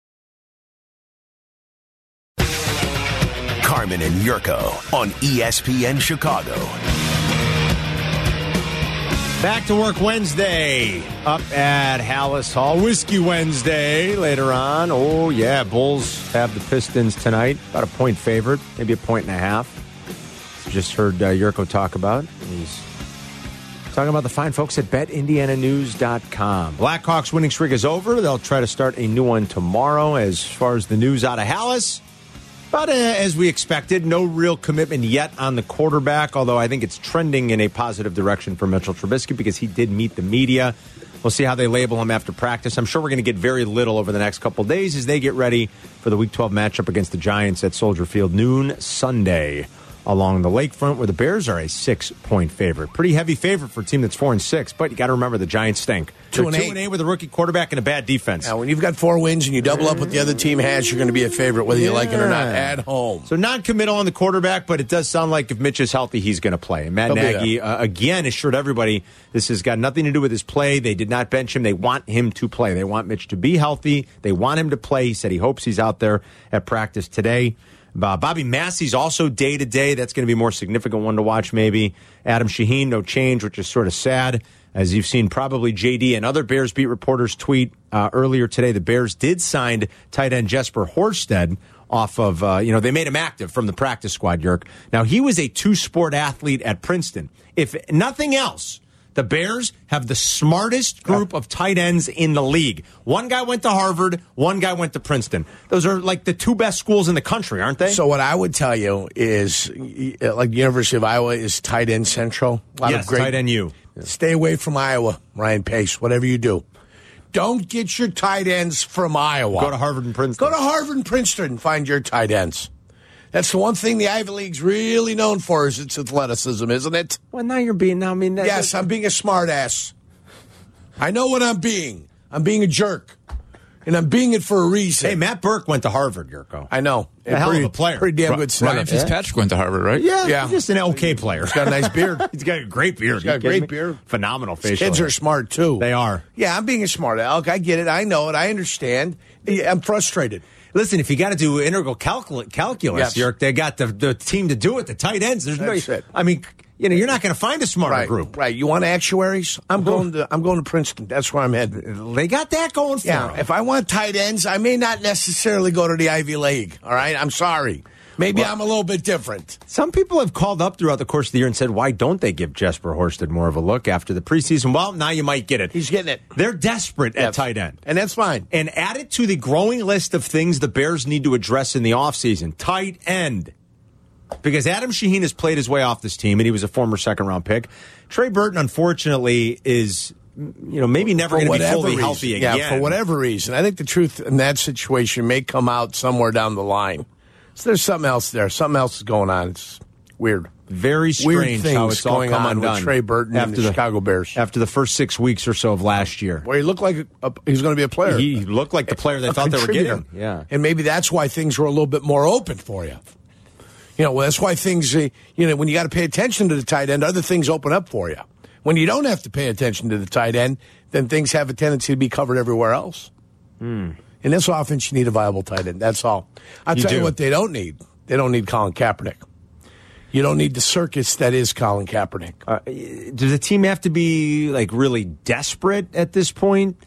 Carmen and Yurko on E S P N Chicago. Back to work Wednesday up at Hallis Hall. Whiskey Wednesday later on. Oh, yeah, Bulls have the Pistons tonight. About a point favorite, maybe a point and a half. Just heard uh, Yurko talk about. He's talking about the fine folks at bet indiana news dot com. Blackhawks winning streak is over. They'll try to start a new one tomorrow. As far as the news out of Hallis, but uh, as we expected, no real commitment yet on the quarterback, although I think it's trending in a positive direction for Mitchell Trubisky because he did meet the media. We'll see how they label him after practice. I'm sure we're going to get very little over the next couple of days as they get ready for the Week twelve matchup against the Giants at Soldier Field noon Sunday along the lakefront, where the Bears are a six-point favorite. Pretty heavy favorite for a team that's four and six, but you got to remember the Giants stink. Two They're and two eight. and eight with a rookie quarterback and a bad defense. Now, when you've got four wins and you double up what the other team has, you're going to be a favorite, whether you like it or not, at home. So non-committal on the quarterback, but it does sound like if Mitch is healthy, he's going to play. And Matt He'll be Nagy, uh, again, assured everybody this has got nothing to do with his play. They did not bench him. They want him to play. They want Mitch to be healthy. They want him to play. He said he hopes he's out there at practice today. Uh, Bobby Massey's also day-to-day. That's going to be a more significant one to watch, maybe. Adam Shaheen, no change, which is sort of sad. As you've seen probably J D and other Bears beat reporters tweet uh, earlier today, the Bears did sign tight end Jesper Horsted off of, uh, you know, they made him active from the practice squad, Yerk. Now, he was a two-sport athlete at Princeton. If nothing else, the Bears have the smartest group of tight ends in the league. One guy went to Harvard, one guy went to Princeton. Those are like the two best schools in the country, aren't they? So what I would tell you is, like the University of Iowa is tight end central. A lot yes, of great, tight end U. Stay away from Iowa, Ryan Pace, whatever you do. Don't get your tight ends from Iowa. Go to Harvard and Princeton. Go to Harvard and Princeton and find your tight ends. That's the one thing the Ivy League's really known for is its athleticism, isn't it? Well, now you're being, now I mean... That, yes, I'm being a smart ass. I know what I'm being. I'm being a jerk. And I'm being it for a reason. Hey, Matt Burke went to Harvard, Yurko. I know. A hell pretty, of a player. Pretty damn good center. Ryan Fitzpatrick went to Harvard, right? Yeah, Yeah. he's just an okay player. He's got a nice beard. He's got a great beard. He's got a You kidding great me? beard. Phenomenal His facial kids hair. are smart, too. They are. Yeah, I'm being a smart aleck. I get it. I know it. I understand. Yeah, I'm frustrated. Listen, if you got to do integral calcul- calculus, Yes. Yerk, they got the, the team to do it, the tight ends. There's That's no, it. I mean, you know, you're not going to find a smarter Right, group. right. You want actuaries? I'm going to. I'm going to Princeton. That's where I'm headed. They got that going for Yeah. them. If I want tight ends, I may not necessarily go to the Ivy League. All right. I'm sorry. Maybe Well- I'm a little bit different. Some people have called up throughout the course of the year and said, why don't they give Jesper Horsted more of a look after the preseason? Well, now you might get it. He's getting it. They're desperate at Yes. tight end. And that's fine. And add it to the growing list of things the Bears need to address in the offseason. Tight end. Because Adam Shaheen has played his way off this team, and he was a former second-round pick. Trey Burton, unfortunately, is, you know, maybe never going to be fully reason. healthy again. Yeah, for whatever reason. I think the truth in that situation may come out somewhere down the line. So there's something else there. Something else is going on. It's weird. Very Weird strange things how it's all going come on undone with Trey Burton and the, Chicago Bears. After the first six weeks or so of last year. Where he looked like a, a, he was going to be a player. He looked like the player they A thought they were contributor. getting. Yeah. And maybe that's why things were a little bit more open for you. You know, well, that's why things, uh, you know, when you got to pay attention to the tight end, other things open up for you. When you don't have to pay attention to the tight end, then things have a tendency to be covered everywhere else. Hmm. In this offense, you need a viable tight end. That's all. I'll You tell do. you what they don't need. They don't need Colin Kaepernick. You don't need the circus that is Colin Kaepernick. Uh, does the team have to be like really desperate at this point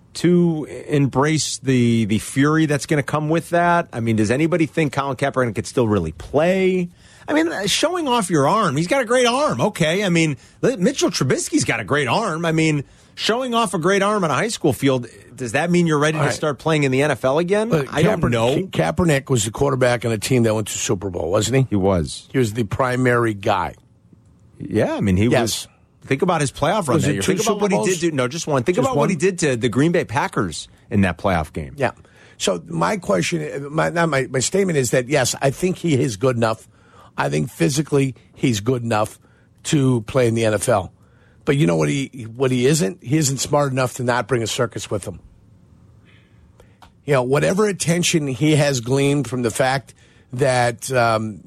to embrace the the fury that's going to come with that? I mean, does anybody think Colin Kaepernick could still really play? I mean, uh, showing off your arm, he's got a great arm. Okay, I mean, Mitchell Trubisky's got a great arm. I mean, showing off a great arm on a high school field, does that mean you're ready All to right. start playing in the N F L again? But I don't Kaepernick- know. Kaepernick was the quarterback on a team that went to Super Bowl, wasn't he? He was. He was the primary guy. Yeah, I mean, he Yes. was. Think about his playoff run Was that it year. two Think about Super what he Bowls? did to, no, just one. Think Just about what one? he did to the Green Bay Packers in that playoff game. Yeah. So my question, my, not my, my statement is that, yes, I think he is good enough. I think physically he's good enough to play in the N F L. But you know what he what he isn't? He isn't smart enough to not bring a circus with him. You know, whatever attention he has gleaned from the fact that um,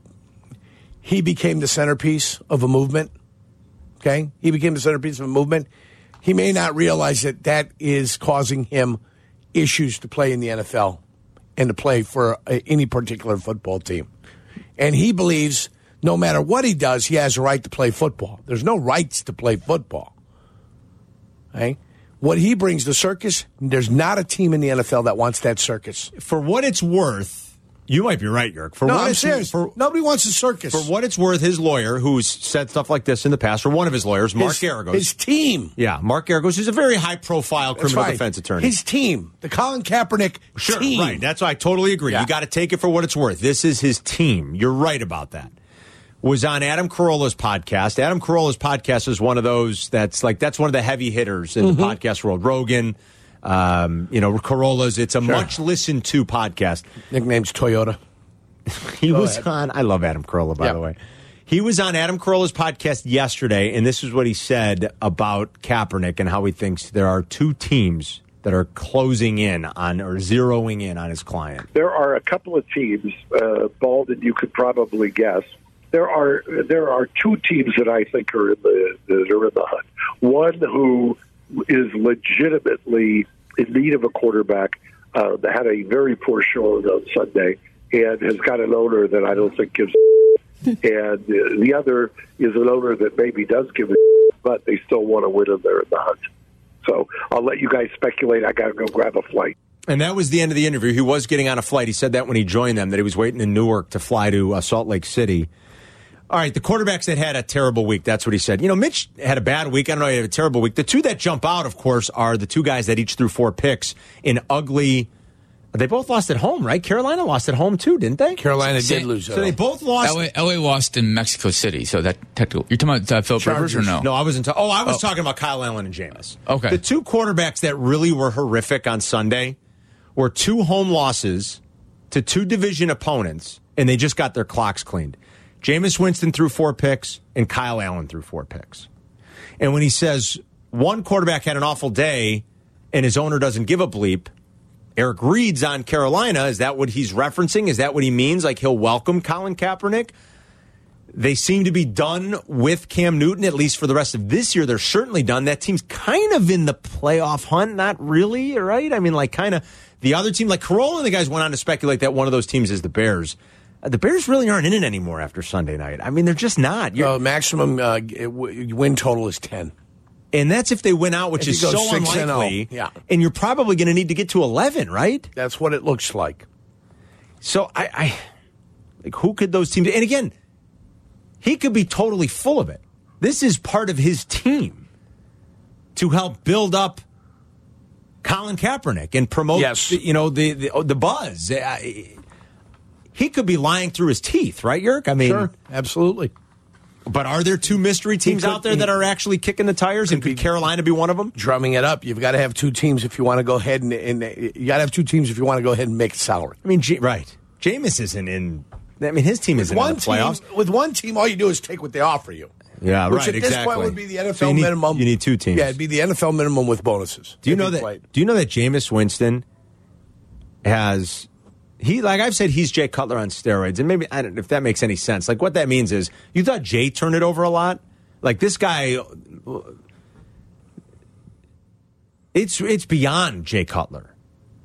he became the centerpiece of a movement, okay? He became the centerpiece of a movement. He may not realize that that is causing him issues to play in the N F L and to play for uh, any particular football team. And he believes no matter what he does, he has a right to play football. There's no rights to play football. Okay? What he brings to circus, there's not a team in the N F L that wants that circus. For what it's worth, you might be right, Yerk. For no, what I'm it's serious. For, Nobody wants a circus. for what it's worth, his lawyer, who's said stuff like this in the past, or one of his lawyers, Mark his, Garagos. His team. Yeah, Mark Garagos is a very high-profile That's criminal right. defense attorney. His team. The Colin Kaepernick Sure, team. right. That's why I totally agree. Yeah. You got to take it for what it's worth. This is his team. You're right about that. Was on Adam Carolla's podcast. Adam Carolla's podcast is one of those that's like, that's one of the heavy hitters in Mm-hmm. the podcast world. Rogan, um, you know, Carolla's, it's a Sure. much listened to podcast. Nickname's Toyota. He Go was ahead. on, I love Adam Carolla, by Yeah. the way. He was on Adam Carolla's podcast yesterday, and this is what he said about Kaepernick and how he thinks there are two teams that are closing in on or zeroing in on his client. There are a couple of teams, uh, Bald, and you could probably guess. There are there are two teams that I think are in the that are in the hunt. One who is legitimately in need of a quarterback uh, that had a very poor showing on Sunday and has got an owner that I don't think gives. and uh, the other is an owner that maybe does give a, but they still want to win, and they're in the hunt. So I'll let you guys speculate. I got to go grab a flight. And that was the end of the interview. He was getting on a flight. He said that when he joined them, that he was waiting in Newark to fly to uh, Salt Lake City. All right, the quarterbacks that had a terrible week, that's what he said. You know, Mitch had a bad week. I don't know, he had a terrible week. The two that jump out, of course, are the two guys that each threw four picks in ugly. They both lost at home, right? Carolina lost at home, too, didn't they? Carolina Sa- did lose. So they both lost. L A, L A lost in Mexico City, so that technical. You're talking about uh, Philip Rivers or no? No, I wasn't. Ta- oh, I was Oh. talking about Kyle Allen and Jameis. Okay. The two quarterbacks that really were horrific on Sunday were two home losses to two division opponents, and they just got their clocks cleaned. Jameis Winston threw four picks, and Kyle Allen threw four picks. And when he says one quarterback had an awful day and his owner doesn't give a bleep, Eric Reid's on Carolina. Is that what he's referencing? Is that what he means? Like he'll welcome Colin Kaepernick? They seem to be done with Cam Newton, at least for the rest of this year. They're certainly done. That team's kind of in the playoff hunt. Not really, right? I mean, like kind of the other team, like Carolla and the guys went on to speculate that one of those teams is the Bears. Uh, the Bears really aren't in it anymore after Sunday night. I mean, they're just not. Uh, maximum uh, win total is ten. And that's if they win out, which if is so unlikely. And, yeah. And you're probably going to need to get to eleven, right? That's what it looks like. So I, I like who could those teams? And again, he could be totally full of it. This is part of his team to help build up Colin Kaepernick and promote, yes. the, you know, the the, the buzz. I, he could be lying through his teeth, right, Yerk? I mean, sure, absolutely. But are there two mystery teams could, out there that are actually kicking the tires, could and could be Carolina be one of them? Drumming it up. You've got to have two teams if you want to go ahead and, and you got to have two teams if you want to go ahead and make a salary. I mean, J- right? Jameis isn't in. I mean, his team isn't in the playoffs. Team, with one team, all you do is take what they offer you. Yeah, which right. At this exactly. point, would be the N F L so you need, minimum. You need two teams. Yeah, it'd be the N F L minimum with bonuses. Do you know that? Played. Do you know that Jameis Winston has? He, like I've said, he's Jay Cutler on steroids, and maybe I don't know if that makes any sense. Like what that means is, you thought Jay turned it over a lot. Like this guy, it's it's beyond Jay Cutler.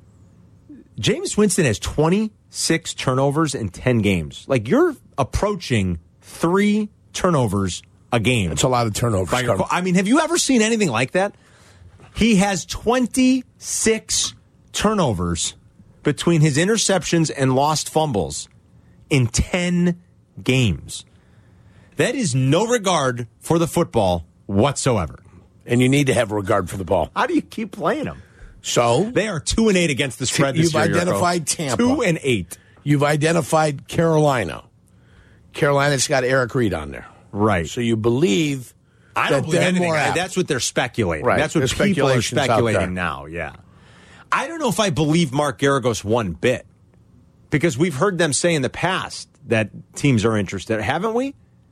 Jameis Winston has twenty-six turnovers in ten games. Like you're approaching three turnovers a game. It's a lot of turnovers. Your, I mean, have you ever seen anything like that? He has twenty-six turnovers between his interceptions and lost fumbles in ten games. That is no regard for the football whatsoever. And you need to have regard for the ball. How do you keep playing them? So they are two and eight against the spread this you've year. You've identified Yurko. Tampa. Two and eight. You've identified Carolina. Carolina's got Eric Reid on there. Right. So you believe I don't that believe they're anything. more apt. That's what they're speculating. Right. That's what There's people are speculations out speculating there. now, yeah. I don't know if I believe Mark Garagos one bit. Because we've heard them say in the past that teams are interested, haven't we?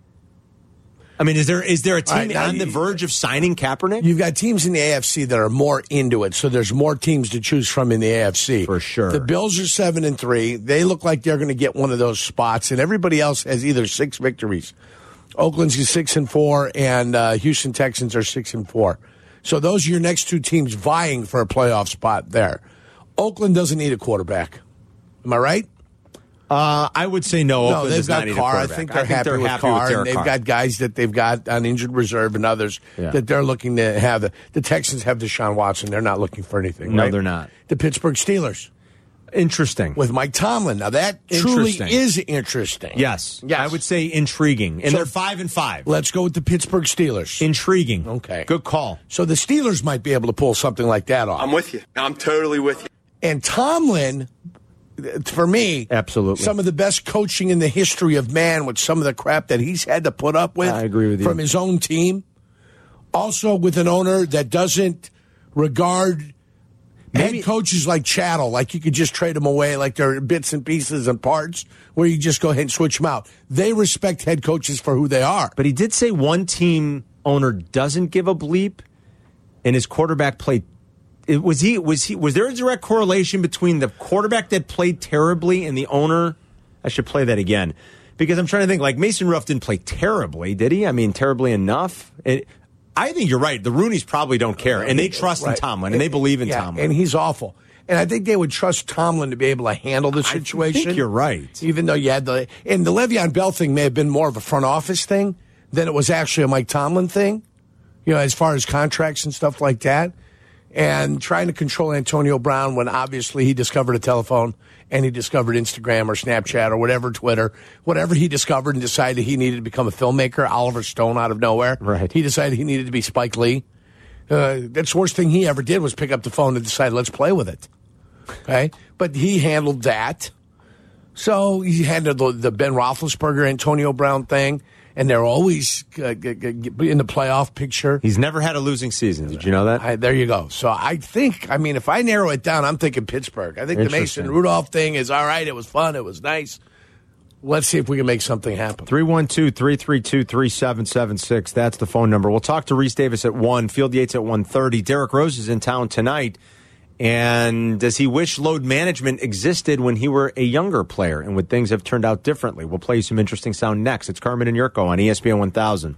I mean, is there is there a team right, on you, the verge of signing Kaepernick? You've got teams in the A F C that are more into it, so there's more teams to choose from in the A F C. For sure. The Bills are seven and three. They look like they're going to get one of those spots, and everybody else has either six victories. Oakland's is six and four, and uh, Houston Texans are six and four. So those are your next two teams vying for a playoff spot there. Oakland doesn't need a quarterback. Am I right? Uh, I would say no. No, Oakland they've does not got need Carr. a I quarterback. think they're, I think happy, they're with happy Carr. with And they've Carr. got guys that they've got on injured reserve and others Yeah. that they're looking to have. The, the Texans have Deshaun Watson. They're not looking for anything. No, right? they're not. The Pittsburgh Steelers Interesting. with Mike Tomlin. Now that truly Interesting. is interesting. Yes. Yes. I would say intriguing. And So- they're five and five. Let's go with the Pittsburgh Steelers. Intriguing. Okay. Good call. So the Steelers might be able to pull something like that off. I'm with you. I'm totally with you. And Tomlin, for me, Absolutely. some of the best coaching in the history of man with some of the crap that he's had to put up with I agree with you. from his own team. Also with an owner that doesn't regard Maybe- head coaches like chattel, like you could just trade them away like they're bits and pieces and parts where you just go ahead and switch them out. They respect head coaches for who they are. But he did say one team owner doesn't give a bleep, and his quarterback played. It, was he? Was he? Was there a direct correlation between the quarterback that played terribly and the owner? I should play that again because I'm trying to think. Like Mason Rudolph didn't play terribly, did he? I mean, terribly enough. It, I think you're right. The Rooney's probably don't care, and they trust Right. in Tomlin, and they believe in Yeah, Tomlin. and he's awful. And I think they would trust Tomlin to be able to handle the situation. I think you're right. Even though you had the and the Le'Veon Bell thing may have been more of a front office thing than it was actually a Mike Tomlin thing. You know, as far as contracts and stuff like that, and trying to control Antonio Brown when obviously he discovered a telephone and he discovered Instagram or Snapchat or whatever, Twitter, whatever he discovered and decided he needed to become a filmmaker. Oliver Stone out of nowhere, Right. He decided he needed to be Spike Lee. Uh, that's the worst thing he ever did was pick up the phone and decide, let's play with it. Okay? But he handled that. So he handled the, the Ben Roethlisberger, Antonio Brown thing, and they're always uh, g- g- g- in the playoff picture. He's never had a losing season. Did you know that? I, there you go. So I think, I mean, if I narrow it down, I'm thinking Pittsburgh. I think the Mason Interesting. Rudolph thing is all right. It was fun. It was nice. Let's see if we can make something happen. three one two, three three two, three seven seven six. That's the phone number. We'll talk to Reese Davis at one. Field Yates at one thirty. Derrick Rose is in town tonight. And does he wish load management existed when he were a younger player and would things have turned out differently? We'll play you some interesting sound next. It's Carmen and Yurko on E S P N one thousand.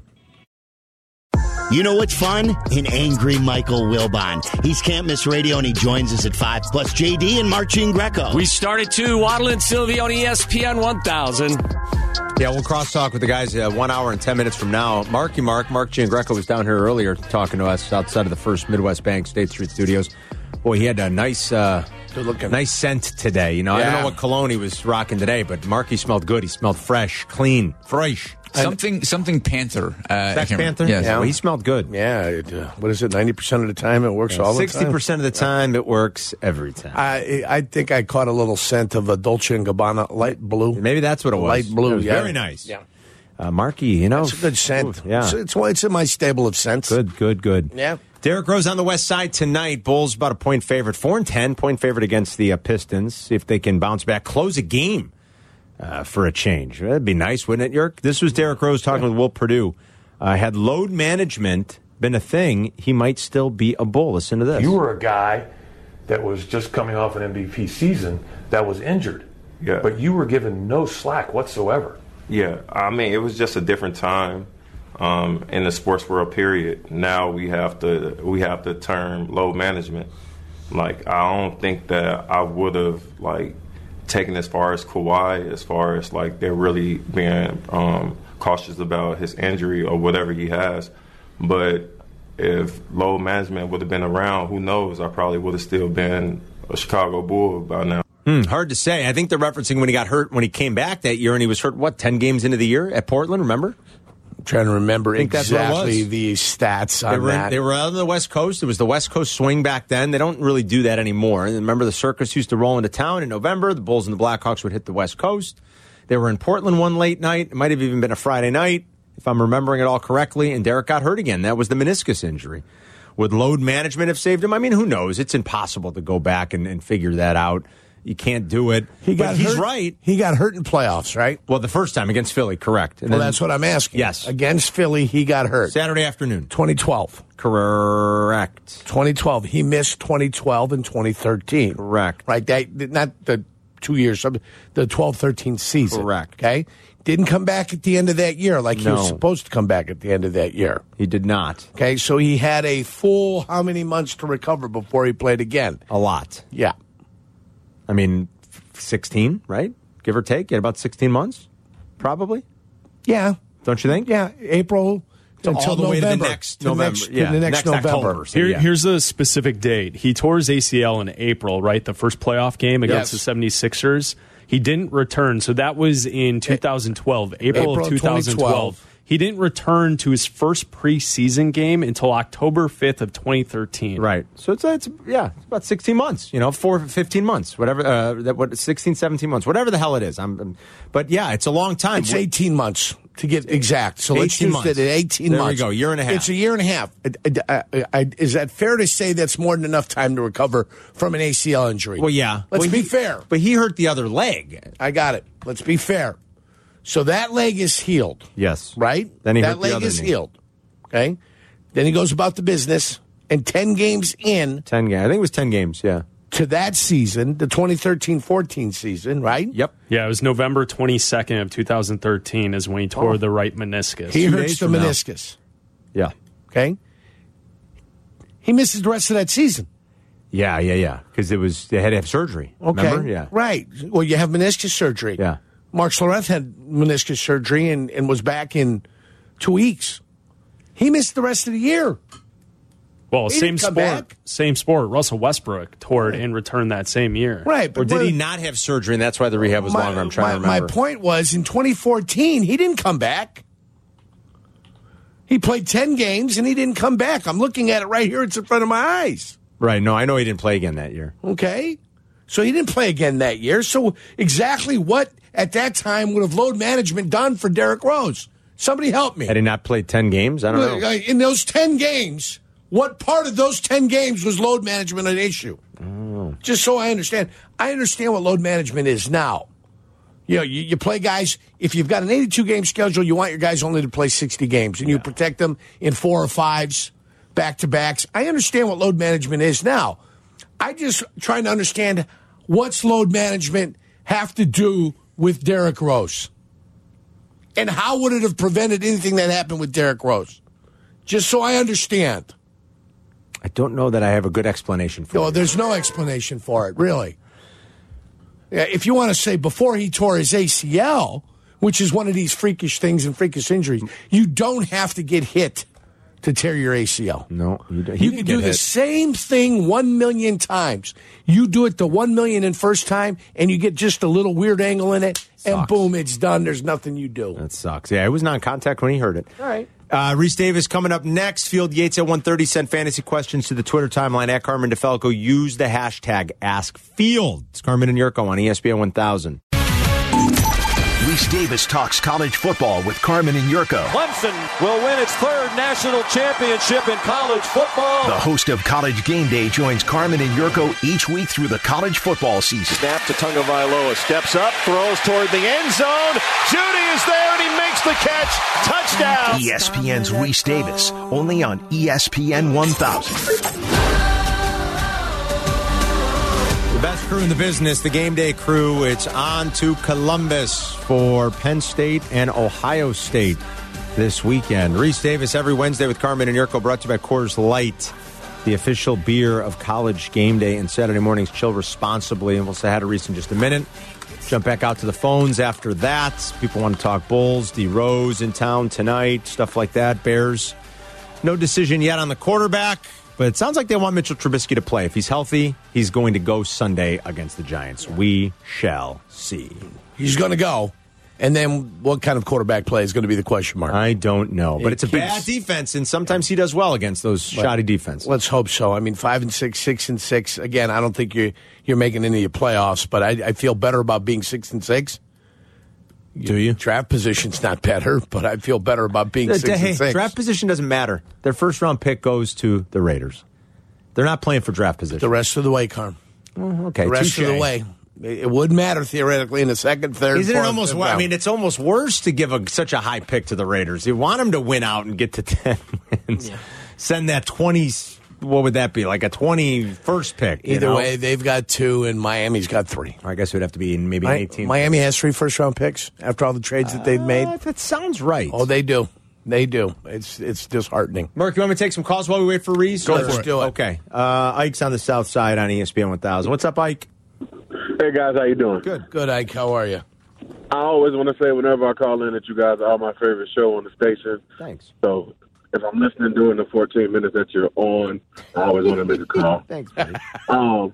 You know what's fun? An angry Michael Wilbon. He's Can't Miss Radio, and he joins us at five. Plus J D and Marching Greco. We started to Waddle and Sylvie on E S P N one thousand. Yeah, we'll cross-talk with the guys uh, one hour and ten minutes from now. Marky Mark, Mark Giangreco was down here earlier talking to us outside of the First Midwest Bank State Street Studios. Boy, he had a nice uh, nice scent today. You know, yeah. I don't know what cologne he was rocking today, but Marky smelled good. He smelled fresh, clean, fresh. Something something Panther. Uh, Sex Panther? Yes. Yeah, well, he smelled good. Yeah, it, uh, what is it, ninety percent of the time it works yeah, all the time? sixty percent of the time it works every time. I I think I caught a little scent of a Dolce and Gabbana light blue. Maybe that's what it was. Light blue, it was yeah. Very nice. Yeah. Uh, Marky, you know. It's a good scent. Ooh, yeah. It's, it's, it's in my stable of scents. Good, good, good. Yeah. Derrick Rose on the west side tonight. Bulls about a point favorite. four and ten, point favorite against the uh, Pistons. See if they can bounce back. Close a game. Uh, for a change. That'd be nice, wouldn't it, Yerk? This was Derrick Rose talking yeah. with Will Perdue. Uh, had load management been a thing, he might still be a Bull. Listen to this. You were a guy that was just coming off an M V P season that was injured. Yeah. But you were given no slack whatsoever. Yeah. I mean, it was just a different time um, in the sports world, period. Now we have to, we have the term load management. Like, I don't think that I would have, like, taken as far as Kawhi, as far as like they're really being um, cautious about his injury or whatever he has. But if load management would have been around, who knows? I probably would have still been a Chicago Bull by now. Hmm, hard to say. I think they're referencing when he got hurt, when he came back that year, and he was hurt, what, ten games into the year at Portland, remember? I'm trying to remember I think exactly the stats on they were, that. They were out on the West Coast. It was the West Coast swing back then. They don't really do that anymore. And remember, the circus used to roll into town in November. The Bulls and the Blackhawks would hit the West Coast. They were in Portland one late night. It might have even been a Friday night, if I'm remembering it all correctly. And Derek got hurt again. That was the meniscus injury. Would load management have saved him? I mean, who knows? It's impossible to go back and, and figure that out. You can't do it. He got but he's hurt. right. He got hurt in playoffs, right? Well, the first time against Philly, correct. And well, then, that's what I'm asking. Yes. Against Philly, he got hurt. Saturday afternoon. twenty twelve. Correct. twenty twelve. He missed twenty twelve and twenty thirteen. Correct. Right? That, not the two years, the twelve thirteen season. Correct. Okay? Didn't come back at the end of that year like no. he was supposed to come back at the end of that year. He did not. Okay? So he had a full how many months to recover before he played again? A lot. Yeah. I mean, sixteen, right? Give or take, at about sixteen months, probably. Yeah, don't you think? Yeah, April to until all the November. way to the next to November. Next, yeah, to the next, next November. October. So, Here, yeah. Here's the specific date. He tore his A C L in April, right? The first playoff game against yes. the seventy-sixers. He didn't return, so that was in two thousand twelve, April, April of two thousand twelve. He didn't return to his first preseason game until October fifth of twenty thirteen. Right. So it's, it's yeah, it's about sixteen months, you know, four, fifteen months, whatever, uh, that, what, sixteen, seventeen months, whatever the hell it is. I'm, I'm, but yeah, it's a long time. It's eighteen months to get exact. So let's use months. it at eighteen there months. There we go, year and a half. It's a year and a half. I, I, I, is that fair to say that's more than enough time to recover from an A C L injury? Well, yeah. Let's well, be he, fair. But he hurt the other leg. I got it. Let's be fair. So that leg is healed. Yes. Right? Then he that hurt the leg other is knee. healed. Okay? Then he goes about the business, and ten games in. ten games. I think it was ten games, yeah. To that season, the twenty thirteen fourteen season, right? Yep. Yeah, it was November twenty-second of two thousand thirteen is when he tore oh. the right meniscus. He hurts the meniscus. Now. Yeah. Okay? He misses the rest of that season. Yeah, yeah, yeah. Because it was they had to have surgery. Okay. Remember? Yeah. Right. Well, you have meniscus surgery. Yeah. Mark Schlereth had meniscus surgery and, and was back in two weeks. He missed the rest of the year. Well, he same sport. Back. Same sport. Russell Westbrook tore it and returned that same year. Right. But or did he not have surgery and that's why the rehab was my, longer? I'm trying my, to remember. My point was in twenty fourteen, he didn't come back. He played ten games and he didn't come back. I'm looking at it right here. It's in front of my eyes. Right. No, I know he didn't play again that year. Okay. So he didn't play again that year. So exactly what at that time would have load management done for Derrick Rose? Somebody help me. Had he not played ten games? I don't know. In those ten games, what part of those ten games was load management an issue? Oh. Just so I understand. I understand what load management is now. You know, you, you play guys, if you've got an eighty-two game schedule, you want your guys only to play sixty games, and you protect them in four or fives, back-to-backs. I understand what load management is now. I just trying to understand what's load management have to do with Derrick Rose? And how would it have prevented anything that happened with Derrick Rose? Just so I understand. I don't know that I have a good explanation for no, it. There's no explanation for it, really. Yeah, if you want to say before he tore his A C L, which is one of these freakish things and freakish injuries, you don't have to get hit to tear your A C L. No, you, don't. You can do the same thing one million times. You do it the one million and first time, and you get just a little weird angle in it, sucks. And boom, it's done. There's nothing you do. That sucks. Yeah, it was non-contact when he heard it. All right. Uh, Reese Davis coming up next. Field Yates at one thirty. Send fantasy questions to the Twitter timeline at Carmen DeFalco. Use the hashtag AskField. It's Carmen and Yurko on E S P N one thousand. Reese Davis talks college football with Carmen and Yurko. Clemson will win its third national championship in college football. The host of College Game Day joins Carmen and Yurko each week through the college football season. Snap to Tagovailoa. Steps up, throws toward the end zone. Judy is there, and he makes the catch. Touchdown. E S P N's Reese Davis, only on E S P N one thousand. The best crew in the business, the Game Day crew. It's on to Columbus for Penn State and Ohio State this weekend. Reese Davis every Wednesday with Carmen and Yurko, brought to you by Coors Light, the official beer of College Game Day. And Saturday mornings, chill responsibly. And we'll say hi to Reese in just a minute. Jump back out to the phones after that. People want to talk Bulls. D. Rose in town tonight, stuff like that. Bears, no decision yet on the quarterback. But it sounds like they want Mitchell Trubisky to play. If he's healthy, he's going to go Sunday against the Giants. We shall see. He's going to go. And then what kind of quarterback play is going to be the question mark? I don't know. But It it's a keeps- bad defense, and sometimes he does well against those shoddy defense. Let's hope so. I mean, five and six, six and six. Again, I don't think you're you're making any of your playoffs, but I, I feel better about being six and six. Do you? Draft position's not better, but I feel better about being six hey, and six. draft position doesn't matter. Their first round pick goes to the Raiders. They're not playing for draft position. The rest of the way, Carm. Oh, okay, The rest touche. of the way. It wouldn't matter theoretically in the second, third, Isn't it fourth, almost? fifth wor- I round. mean, it's almost worse to give a, such a high pick to the Raiders. You want them to win out and get to ten wins. Yeah. Send that twenty. What would that be? Like a twenty-first pick. you Either know? way, they've got two, and Miami's got three. I guess it would have to be maybe an Mi- eighteen. Miami has three first-round picks after all the trades that they've made. Uh, that sounds right. Oh, they do. They do. It's it's disheartening. Mark, you want me to take some calls while we wait for Reese? Go Let's for it. Do it. Okay. Uh, Ike's on the south side on E S P N one thousand. What's up, Ike? Hey, guys, how you doing? Good. Good, Ike. How are you? I always want to say whenever I call in that you guys are my favorite show on the station. Thanks. So if I'm listening during the fourteen minutes that you're on, I always want to make a call. Thanks, buddy. um,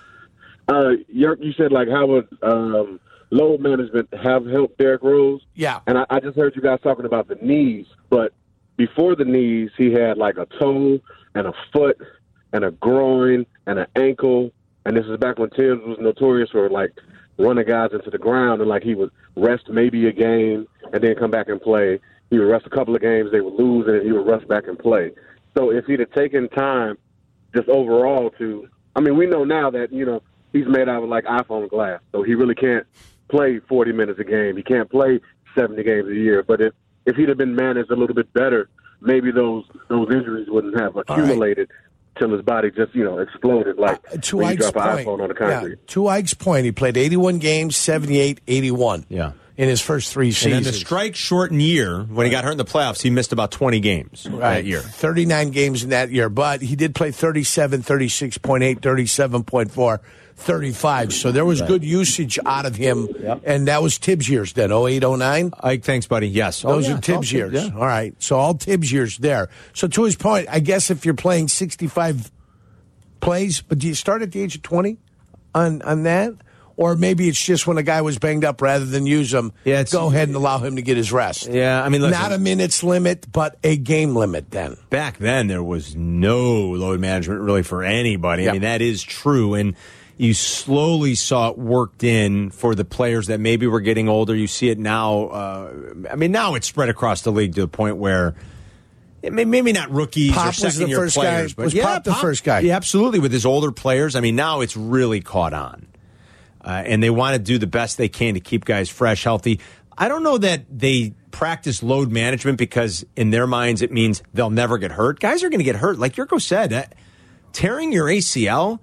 uh, you you said, like, how would um, load management have helped Derrick Rose? Yeah. And I, I just heard you guys talking about the knees, but before the knees, he had, like, a toe and a foot and a groin and an ankle. And this is back when Tibbs was notorious for, like, running guys into the ground, and, like, he would rest maybe a game and then come back and play. He would rest a couple of games, they would lose, and then he would rush back and play. So if he'd have taken time just overall to – I mean, we know now that, you know, he's made out of, like, iPhone glass, so he really can't play forty minutes a game. He can't play seventy games a year. But if, if he'd have been managed a little bit better, maybe those those injuries wouldn't have accumulated till his body just, you know, exploded like Uh, to when you Ike's drop an point, iPhone on the yeah, concrete. to Ike's point, he played eighty-one games, seventy-eight, eighty-one. Yeah. In his first three And seasons. then the strike-shortened year, when he got hurt in the playoffs, he missed about twenty games Right. that year. thirty-nine games in that year, but he did play thirty-seven, thirty-six point eight, thirty-seven point four, thirty-five. So there was Right. good usage out of him, and that was Tibbs years then, oh eight, oh nine? Ike, thanks, buddy. Yes. Those Oh, yeah, are it's all Tibbs Tibbs, years. yeah. All right. So all Tibbs years there. So to his point, I guess if you're playing sixty-five plays, but do you start at the age of twenty on, on that? Or maybe it's just when a guy was banged up rather than use him, Yeah, it's- go ahead and allow him to get his rest. Yeah, I mean, listen, Not a minutes limit, but a game limit then. back then there was no load management really for anybody. Yeah. I mean, that is true. And you slowly saw it worked in for the players that maybe were getting older. You see it now. Uh, I mean, now it's spread across the league to the point where it may, maybe not rookies Pop or was the second year first guy- players, but was yeah, Pop the first guy? Yeah, absolutely. With his older players, I mean, now it's really caught on. Uh, and they want to do the best they can to keep guys fresh, healthy. I don't know that they practice load management because in their minds it means they'll never get hurt. Guys are going to get hurt. Like Yurko said, uh, tearing your A C L,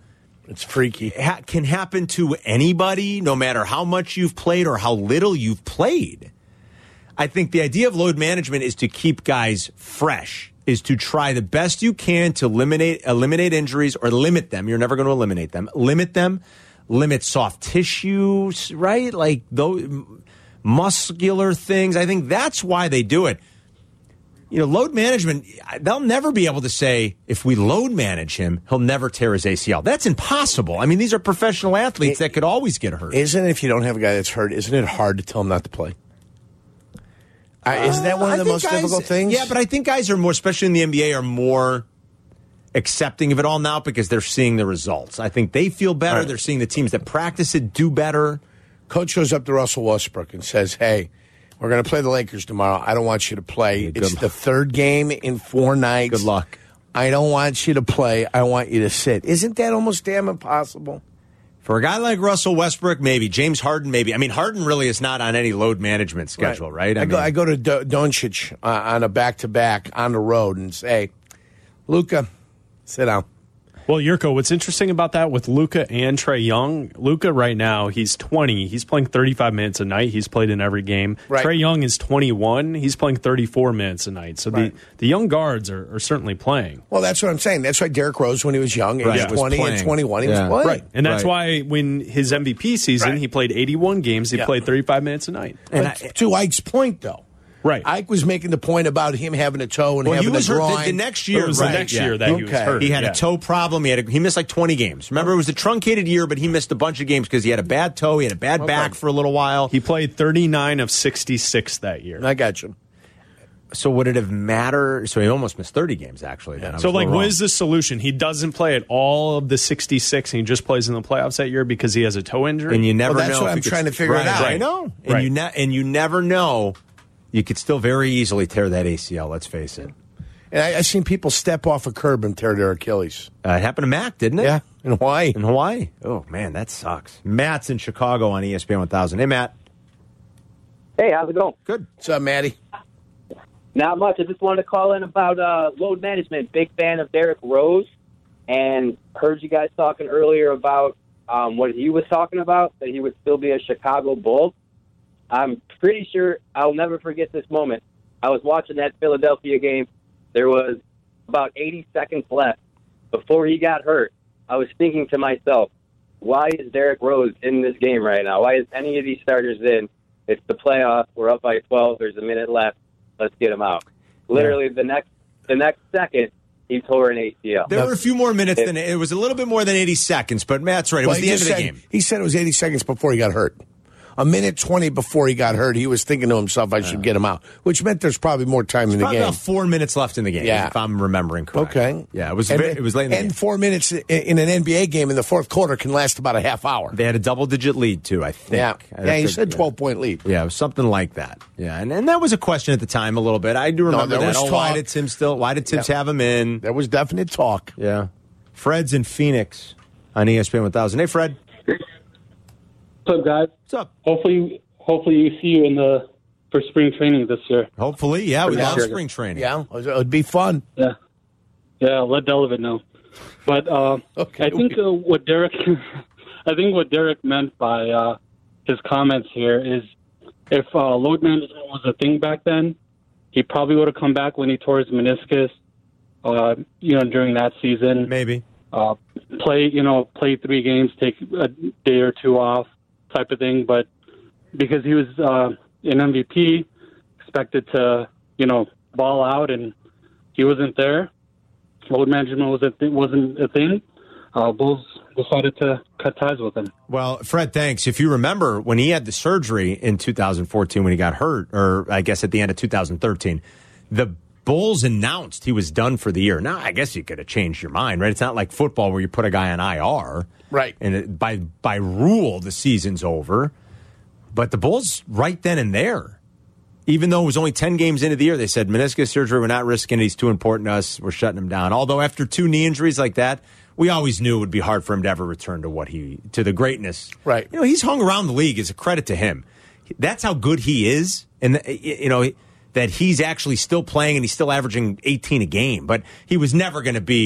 It's freaky. Ha- can happen to anybody, no matter how much you've played or how little you've played. I think the idea of load management is to keep guys fresh, is to try the best you can to eliminate eliminate injuries or limit them. You're never going to eliminate them. Limit them, limit soft tissues, right? Like those muscular things. I think that's why they do it. You know, load management, they'll never be able to say, if we load manage him, he'll never tear his A C L. That's impossible. I mean, these are professional athletes it, that could always get hurt. Isn't it, if you don't have a guy that's hurt, isn't it hard to tell him not to play? Uh, isn't that one of the most guys, difficult things? Yeah, but I think guys are more, especially in the N B A, are more accepting of it all now because they're seeing the results. I think they feel better. Right. They're seeing the teams that practice it do better. Coach goes up to Russell Westbrook and says, hey, we're going to play the Lakers tomorrow. I don't want you to play. Good it's luck. The third game in four nights. Good luck. I don't want you to play. I want you to sit. Isn't that almost damn impossible? For a guy like Russell Westbrook, maybe. James Harden, maybe. I mean, Harden really is not on any load management schedule, right? right? I, I, mean, go, I go to Do- Doncic uh, on a back-to-back on the road and say, Luka, sit down. Well, Yurko, what's interesting about that with Luka and Trae Young, Luka right now, he's twenty. He's playing thirty-five minutes a night. He's played in every game. Right. Trae Young is twenty-one. He's playing thirty-four minutes a night. So right. the, the young guards are, are certainly playing. Well, that's what I'm saying. That's why Derrick Rose, when he was young, he right. was twenty was and twenty-one, he yeah. was playing. Right. And that's right. why when his M V P season, right. he played eighty-one games. He yeah. played thirty-five minutes a night. And I, to Ike's point, though. Right. Ike was making the point about him having a toe and well, having he was a groin. Hurt the, the next year. It was right. the next yeah. year that okay. he was hurt. He had yeah. a toe problem. He had a, he missed like twenty games. Remember, it was a truncated year, but he missed a bunch of games because he had a bad toe. He had a bad okay. back for a little while. He played thirty-nine of sixty-six that year. I got you. So would it have mattered? So he almost missed thirty games, actually. Then. So, like, what is the solution? He doesn't play at all of the sixty-six, and he just plays in the playoffs that year because he has a toe injury? And you never well, that's know. That's what I'm trying to figure right, it out. Right. I know. And, right. you ne- and you never know. You could still very easily tear that A C L, let's face it. And I, I've seen people step off a curb and tear their Achilles. Uh, it happened to Mac, didn't it? Yeah, in Hawaii. In Hawaii? Oh, man, that sucks. Matt's in Chicago on E S P N one thousand. Hey, Matt. Hey, how's it going? Good. What's up, Matty? Not much. I just wanted to call in about uh, load management. Big fan of Derrick Rose, and heard you guys talking earlier about um, what he was talking about, that he would still be a Chicago Bull. I'm pretty sure I'll never forget this moment. I was watching that Philadelphia game. There was about eighty seconds left before he got hurt. I was thinking to myself, why is Derrick Rose in this game right now? Why is any of these starters in? It's the playoffs. We're up by twelve. There's a minute left. Let's get him out. Literally, yeah. the next the next second, he tore an A C L. There were a few more minutes it, than it was a little bit more than eighty seconds, but Matt's right. It well, was the end of the said, game. He said it was eighty seconds before he got hurt. A minute twenty before he got hurt, he was thinking to himself, I should yeah. get him out, which meant there's probably more time there's in the probably game. About four minutes left in the game, yeah. if I'm remembering correctly. Okay. Yeah, it was and, very, it was late in the and game. four minutes in an N B A game in the fourth quarter can last about a half hour. They had a double-digit lead, too, I think. Yeah, yeah he said twelve-point yeah. lead. Yeah, it was something like that. Yeah, and, and that was a question at the time a little bit. I do remember no, that. Was oh, why did Tim still? Why did Tibbs yeah. have him in? There was definite talk. Yeah. Fred's in Phoenix on E S P N one thousand. Hey, Fred. What's up, guys? What's up? Hopefully, hopefully you see you in the for spring training this year. Hopefully, yeah. We love spring training. Yeah, it would be fun. Yeah, yeah. I'll let Delavan know. But uh, okay, I think uh, what Derek, I think what Derek meant by uh, his comments here is, if uh, load management was a thing back then, he probably would have come back when he tore his meniscus. Uh, you know, during that season, maybe uh, play. You know, play three games, take a day or two off, type of thing. But because he was uh, an M V P, expected to, you know, ball out, and he wasn't there. Load management was a th- wasn't a thing. Uh, Bulls decided to cut ties with him. Well, Fred, thanks. If you remember, when he had the surgery in two thousand fourteen, when he got hurt, or I guess at the end of two thousand thirteen, the Bulls announced he was done for the year. Now, I guess you could have changed your mind, right? It's not like football where you put a guy on I R. Right. And it, by by rule, the season's over. But the Bulls, right then and there, even though it was only ten games into the year, they said, meniscus surgery, we're not risking it. He's too important to us. We're shutting him down. Although after two knee injuries like that, we always knew it would be hard for him to ever return to what he, to the greatness. Right. You know, he's hung around the league as a credit to him. That's how good he is. And, you know, that he's actually still playing and he's still averaging eighteen a game. But he was never going to be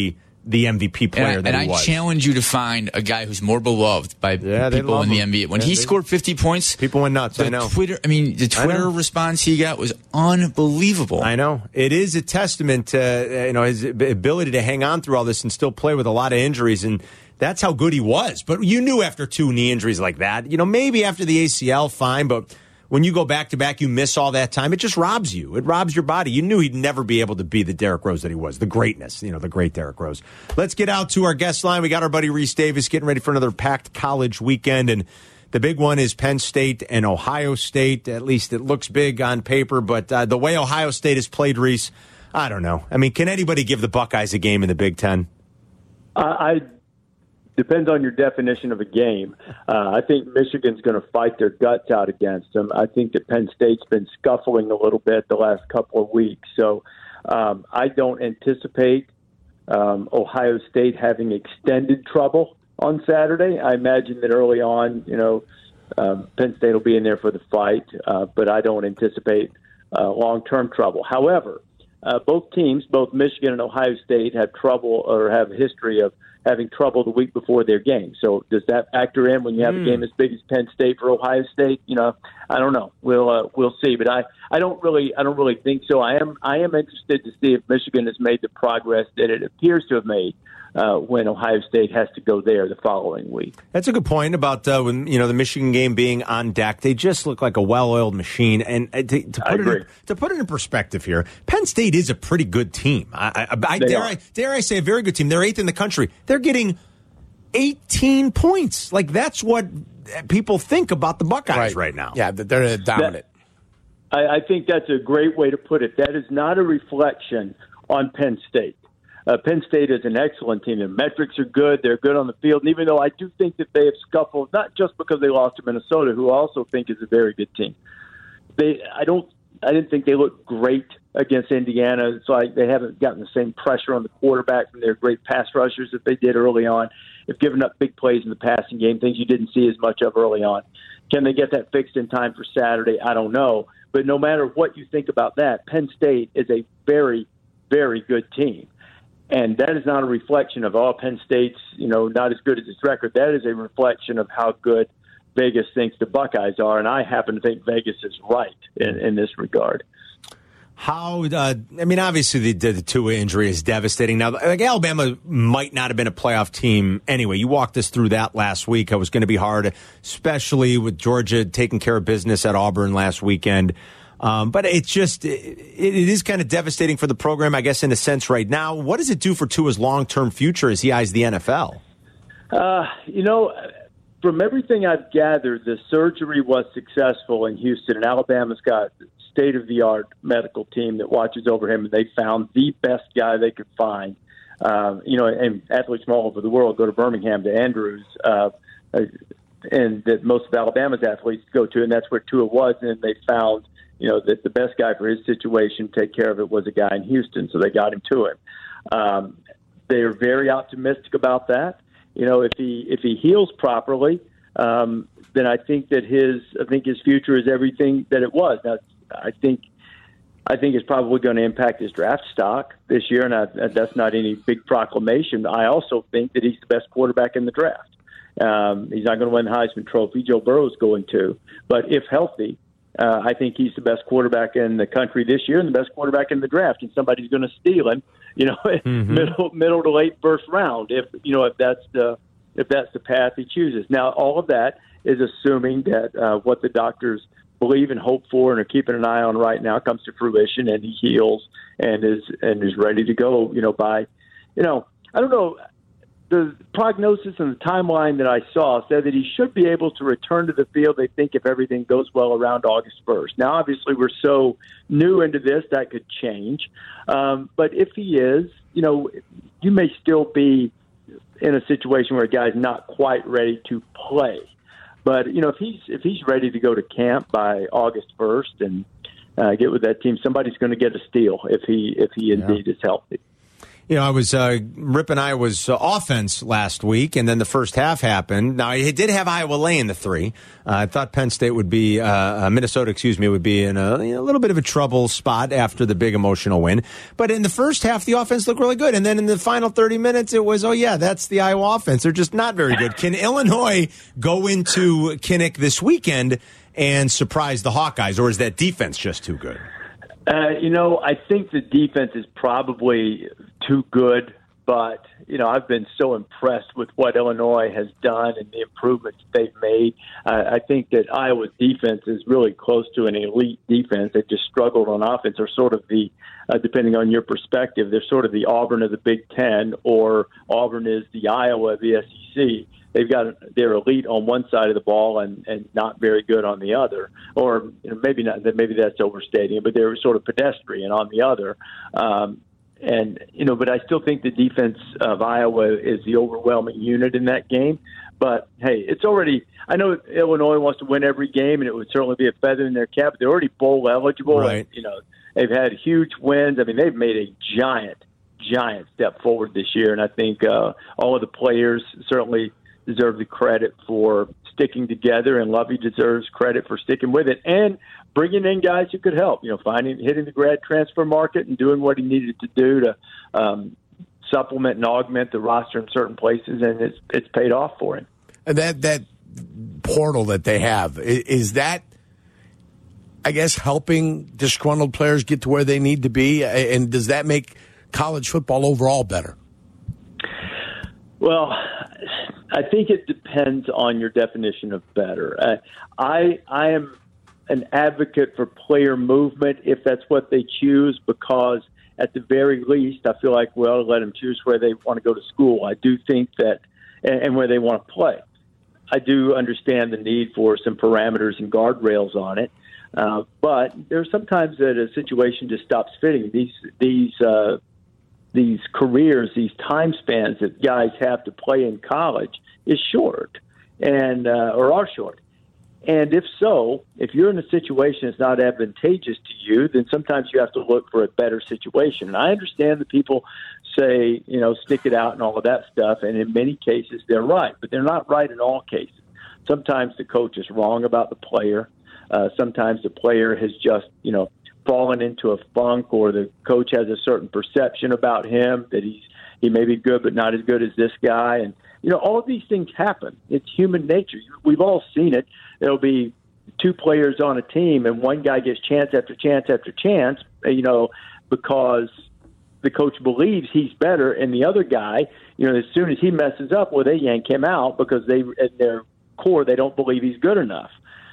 the M V P player and, that and he I was. challenge you to find a guy who's more beloved by Yeah, they people love in the him. N B A. When Yeah, he they- scored fifty points, people went nuts. The I know. Twitter, I mean, the I know. Twitter response he got was unbelievable. I know. It is a testament to uh, you know his ability to hang on through all this and still play with a lot of injuries, and that's how good he was. But you knew after two knee injuries like that, you know, maybe after the A C L, fine, but when you go back to back, you miss all that time. It just robs you. It robs your body. You knew he'd never be able to be the Derrick Rose that he was, the greatness, you know, the great Derrick Rose. Let's get out to our guest line. We got our buddy Reese Davis getting ready for another packed college weekend, and the big one is Penn State and Ohio State. At least it looks big on paper, but uh, the way Ohio State has played, Reese, I don't know. I mean, can anybody give the Buckeyes a game in the Big Ten? I, I depends on your definition of a game. Uh, I think Michigan's going to fight their guts out against them. I think that Penn State's been scuffling a little bit the last couple of weeks, so um, I don't anticipate um, Ohio State having extended trouble on Saturday. I imagine that early on, you know, um, Penn State will be in there for the fight, uh, but I don't anticipate uh, long-term trouble. However, uh, both teams, both Michigan and Ohio State, have trouble or have a history of having trouble the week before their game. So does that factor in when you have Mm. a game as big as Penn State for Ohio State? You know, I don't know. We'll uh, we'll see. But I, I don't really I don't really think so. I am I am interested to see if Michigan has made the progress that it appears to have made uh, when Ohio State has to go there the following week. That's a good point about uh, when you know the Michigan game being on deck. They just look like a well-oiled machine. And uh, to, to put it in, to put it in perspective here, Penn State is a pretty good team. I, I, I dare I dare I say a very good team. They're eighth in the country. They're getting eighteen points. Like that's what people think about the Buckeyes right, now. Yeah, they're dominant. I, I think that's a great way to put it. That is not a reflection on Penn State. Uh, Penn State is an excellent team. Their metrics are good. They're good on the field. And even though I do think that they have scuffled, not just because they lost to Minnesota, who I also think is a very good team. They, I don't, I didn't think they looked great against Indiana. It's like they haven't gotten the same pressure on the quarterback from their great pass rushers that they did early on. They've given up big plays in the passing game, things you didn't see as much of early on. Can they get that fixed in time for Saturday? I don't know. But no matter what you think about that, Penn State is a very, very good team. And that is not a reflection of, oh, Penn State's, you know, not as good as its record. That is a reflection of how good Vegas thinks the Buckeyes are. And I happen to think Vegas is right in, in this regard. How, uh, I mean, obviously the, the Tua injury is devastating. Now, like Alabama might not have been a playoff team anyway. You walked us through that last week. It was going to be hard, especially with Georgia taking care of business at Auburn last weekend. Um, but it's just, it, it is kind of devastating for the program, I guess, in a sense right now. What does it do for Tua's long-term future as he eyes the N F L? Uh, you know, from everything I've gathered, the surgery was successful in Houston, and Alabama's got a state-of-the-art medical team that watches over him, and they found the best guy they could find. Uh, you know, and athletes from all over the world go to Birmingham, to Andrews, uh, and that most of Alabama's athletes go to, and that's where Tua was, and they found you know, that the best guy for his situation, take care of it, was a guy in Houston, so they got him to him. Um, they are very optimistic about that. You know, if he if he heals properly, um, then I think that his I think his future is everything that it was. Now, I think I think it's probably going to impact his draft stock this year, and I, that's not any big proclamation. I also think that he's the best quarterback in the draft. Um, he's not going to win the Heisman Trophy. Joe Burrow's going to, but if healthy. Uh, I think he's the best quarterback in the country this year and the best quarterback in the draft, and somebody's going to steal him, you know, mm-hmm. middle middle to late first round if you know if that's the if that's the path he chooses. Now, all of that is assuming that uh, what the doctors believe and hope for and are keeping an eye on right now comes to fruition, and he heals and is and is ready to go. You know, by you know, I don't know. The prognosis and the timeline that I saw said that he should be able to return to the field, they think, if everything goes well around August first. Now, obviously, we're so new into this, that could change. Um, but if he is, you know, you may still be in a situation where a guy's not quite ready to play. But, you know, if he's if he's ready to go to camp by August first and uh, get with that team, somebody's going to get a steal if he if he indeed yeah. is healthy. You know, I was uh, ripping Iowa's uh, offense last week, and then the first half happened. Now, I did have Iowa laying the three. Uh, I thought Penn State would be, uh, uh, Minnesota, excuse me, would be in a, you know, a little bit of a trouble spot after the big emotional win. But in the first half, the offense looked really good. And then in the final thirty minutes, it was, oh, yeah, that's the Iowa offense. They're just not very good. Can Illinois go into Kinnick this weekend and surprise the Hawkeyes, or is that defense just too good? Uh, you know, I think the defense is probably too good, but, you know, I've been so impressed with what Illinois has done and the improvements they've made. Uh, I think that Iowa's defense is really close to an elite defense. They've just struggled on offense, or sort of the, uh, depending on your perspective, they're sort of the Auburn of the Big Ten, or Auburn is the Iowa of the S E C. They've got they're elite on one side of the ball and, and not very good on the other, or you know, maybe not. Maybe that's overstating it, but they're sort of pedestrian on the other. Um, and you know, but I still think the defense of Iowa is the overwhelming unit in that game. But hey, it's already. I know Illinois wants to win every game, and it would certainly be a feather in their cap. They're already bowl eligible. Right. And, you know, they've had huge wins. I mean, they've made a giant, giant step forward this year, and I think uh, all of the players certainly deserve the credit for sticking together, and Lovey deserves credit for sticking with it and bringing in guys who could help. You know, finding hitting the grad transfer market and doing what he needed to do to um, supplement and augment the roster in certain places, and it's it's paid off for him. And that that portal that they have, is that, I guess, helping disgruntled players get to where they need to be, and does that make college football overall better? Well, I think it depends on your definition of better. Uh, I I am an advocate for player movement if that's what they choose, because at the very least, I feel like, well, let them choose where they want to go to school. I do think that, and, and where they want to play. I do understand the need for some parameters and guardrails on it, uh, but there's sometimes that a situation just stops fitting. These these uh, these careers, these time spans that guys have to play in college is short, and uh, or are short. And if so, if you're in a situation that's not advantageous to you, then sometimes you have to look for a better situation. And I understand that people say, you know, stick it out and all of that stuff, and in many cases they're right, but they're not right in all cases. Sometimes the coach is wrong about the player. Uh, sometimes the player has just, you know, fallen into a funk, or the coach has a certain perception about him that he's he may be good but not as good as this guy. And, you know, all of these things happen. It's human nature. We've all seen it. There'll be two players on a team, and one guy gets chance after chance after chance, you know, because the coach believes he's better, and the other guy, you know, as soon as he messes up, well, they yank him out because they, at their core, they don't believe he's good enough.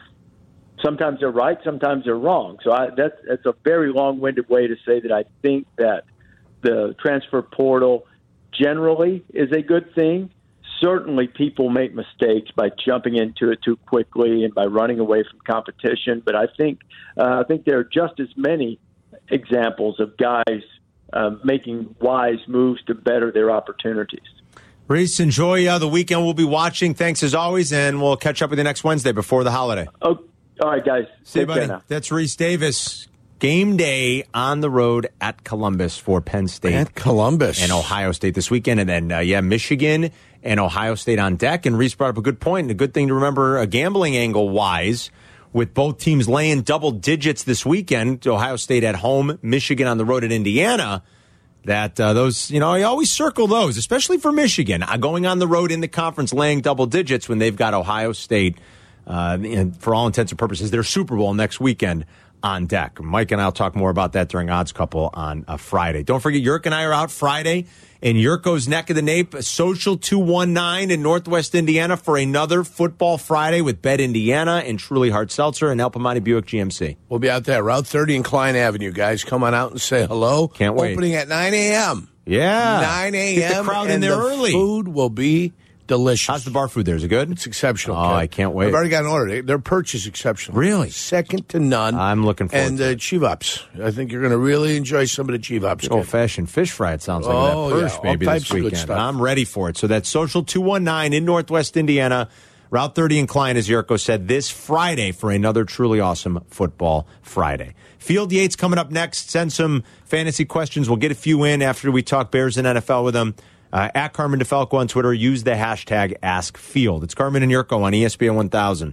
Sometimes they're right, sometimes they're wrong. So I, that's, that's a very long-winded way to say that I think that the transfer portal generally is a good thing. Certainly people make mistakes by jumping into it too quickly and by running away from competition. But I think uh, I think there are just as many examples of guys uh, making wise moves to better their opportunities. Reese, enjoy uh, the weekend. We'll be watching. Thanks as always, and we'll catch up with you next Wednesday before the holiday. Oh, all right, guys. See you, Take buddy. care now. That's Reese Davis. Game day on the road at Columbus for Penn State. At Columbus. And Ohio State this weekend. And then, uh, yeah, Michigan and Ohio State on deck. And Reese brought up a good point, and a good thing to remember, a gambling angle-wise, with both teams laying double digits this weekend, Ohio State at home, Michigan on the road at Indiana, that uh, those, you know, I always circle those, especially for Michigan, uh, going on the road in the conference laying double digits when they've got Ohio State, uh, and for all intents and purposes, their Super Bowl next weekend on deck. Mike and I will talk more about that during Odds Couple on a Friday. Don't forget, Yurk and I are out Friday in Yurko's neck of the nape, Social two one nine in Northwest Indiana for another Football Friday with Bet Indiana and Truly Hard Seltzer and El Pamani Buick G M C. We'll be out there, Route thirty and Klein Avenue, guys. Come on out and say hello. Can't wait. Opening at nine a.m. Yeah. nine a.m. Get the crowd in and there the early. Food will be delicious. How's the bar food there? Is it good? It's exceptional. Oh, Ken. I can't wait. I've already got an order. Their perch is exceptional. Really? Second to none. I'm looking forward and to the it. Chiv-ups. I think you're going to really enjoy some of the Chiv-ups. Old-fashioned fish fry, it sounds like. Oh, that perch yeah. All maybe types this of good weekend. stuff. I'm ready for it. So that's Social two one nine in Northwest Indiana Route thirty and Klein, as Yurko said, this Friday for another truly awesome Football Friday. Field Yates coming up next. Send some fantasy questions. We'll get a few in after we talk Bears and N F L with them. Uh, at Carmen DeFalco on Twitter. Use the hashtag AskField. It's Carmen and Yurko on E S P N one thousand.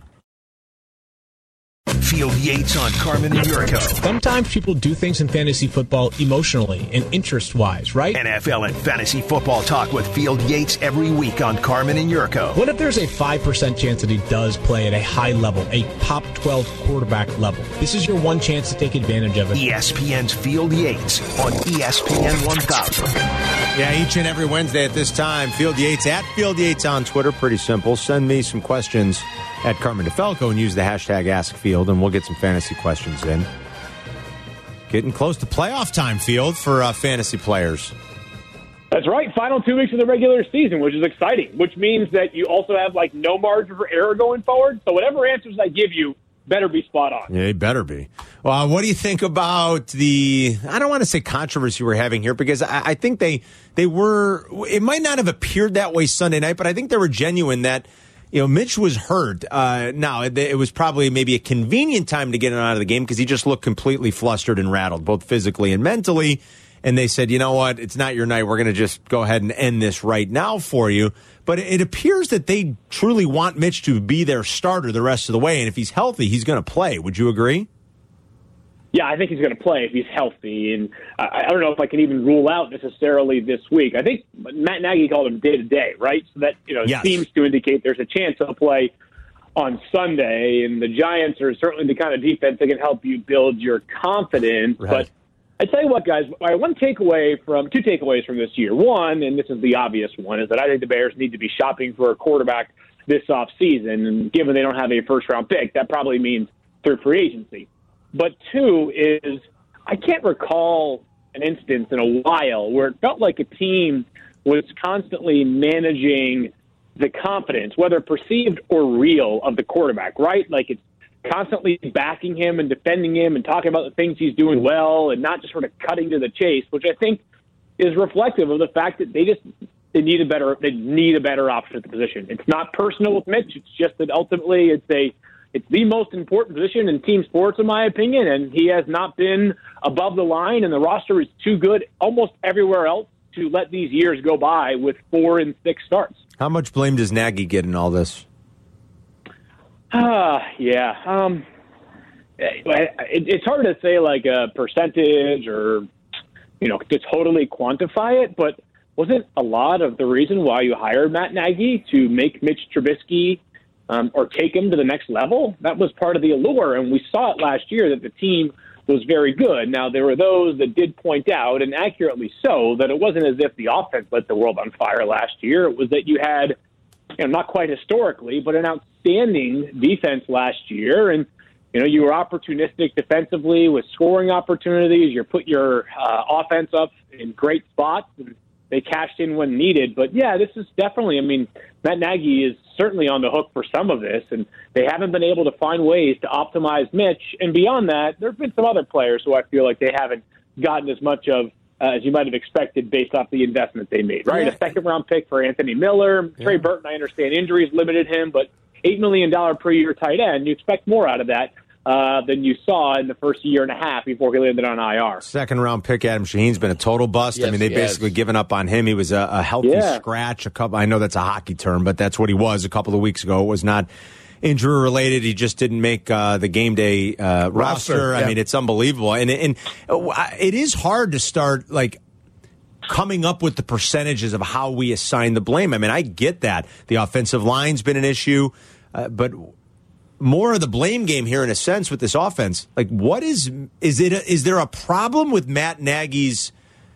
Field Yates on Carmen and Yurko. Sometimes people do things in fantasy football emotionally and interest-wise, right? N F L and fantasy football talk with Field Yates every week on Carmen and Yurko. What if there's a five percent chance that he does play at a high level, a top twelve quarterback level? This is your one chance to take advantage of it. E S P N's Field Yates on E S P N one thousand. Yeah, each and every Wednesday at this time, Field Yates at Field Yates on Twitter. Pretty simple. Send me some questions at Carmen DeFalco and use the hashtag AskField, and we'll get some fantasy questions in. Getting close to playoff time, Field, for uh, fantasy players. That's right. Final two weeks of the regular season, which is exciting, which means that you also have, like, no margin for error going forward. So whatever answers I give you better be spot on. Yeah, it better be. Well, what do you think about the, I don't want to say controversy we're having here, because I, I think they they were, it might not have appeared that way Sunday night, but I think they were genuine that, you know, Mitch was hurt. Uh, now, it, it was probably maybe a convenient time to get him out of the game because he just looked completely flustered and rattled, both physically and mentally. And they said, you know what, it's not your night. We're going to just go ahead and end this right now for you. But it appears that they truly want Mitch to be their starter the rest of the way. And if he's healthy, he's going to play. Would you agree? Yeah, I think he's going to play if he's healthy. And I, I don't know if I can even rule out necessarily this week. I think Matt Nagy called him day-to-day, right? So that, you know, yes. seems to indicate there's a chance he'll play on Sunday. And the Giants are certainly the kind of defense that can help you build your confidence. Right. But I tell you what, guys, one takeaway from two takeaways from this year. One, and this is the obvious one, is that I think the Bears need to be shopping for a quarterback this offseason. And given they don't have a first-round pick, that probably means through free agency. But two is I can't recall an instance in a while where it felt like a team was constantly managing the confidence, whether perceived or real, of the quarterback, right? Like it's constantly backing him and defending him and talking about the things he's doing well and not just sort of cutting to the chase, which I think is reflective of the fact that they just they need a better they need a better option at the position. It's not personal with Mitch. It's just that ultimately it's a it's the most important position in team sports, in my opinion, and he has not been above the line, and the roster is too good almost everywhere else to let these years go by with four and six starts. How much blame does Nagy get in all this? Ah, uh, yeah. Um, it, it's hard to say like a percentage or, you know, to totally quantify it, but wasn't a lot of the reason why you hired Matt Nagy to make Mitch Trubisky um, or take him to the next level? That was part of the allure, and we saw it last year that the team was very good. Now, there were those that did point out, and accurately so, that it wasn't as if the offense lit the world on fire last year. It was that you had, you know, not quite historically, but an outstanding defense last year. And, you know, you were opportunistic defensively with scoring opportunities. You put your uh, offense up in great spots, and they cashed in when needed. But, yeah, this is definitely, I mean, Matt Nagy is certainly on the hook for some of this, and they haven't been able to find ways to optimize Mitch. And beyond that, there have been some other players who I feel like they haven't gotten as much of Uh, as you might have expected based off the investment they made, right? Yeah. A second-round pick for Anthony Miller. Yeah. Trey Burton, I understand injuries limited him, but eight million dollars per year tight end, you expect more out of that uh, than you saw in the first year and a half before he landed on I R. Second-round pick, Adam Shaheen's been a total bust. Yes, I mean, they've basically given up on him. He was a, a healthy yeah. scratch. A couple. I know that's a hockey term, but that's what he was a couple of weeks ago. It was not injury related. He just didn't make uh, the game day uh, roster. roster. I yeah. mean, it's unbelievable. And, and it is hard to start, like, coming up with the percentages of how we assign the blame. I mean, I get that. The offensive line's been an issue, uh, but more of the blame game here in a sense with this offense. Like, what is, is it, a, is there a problem with Matt Nagy's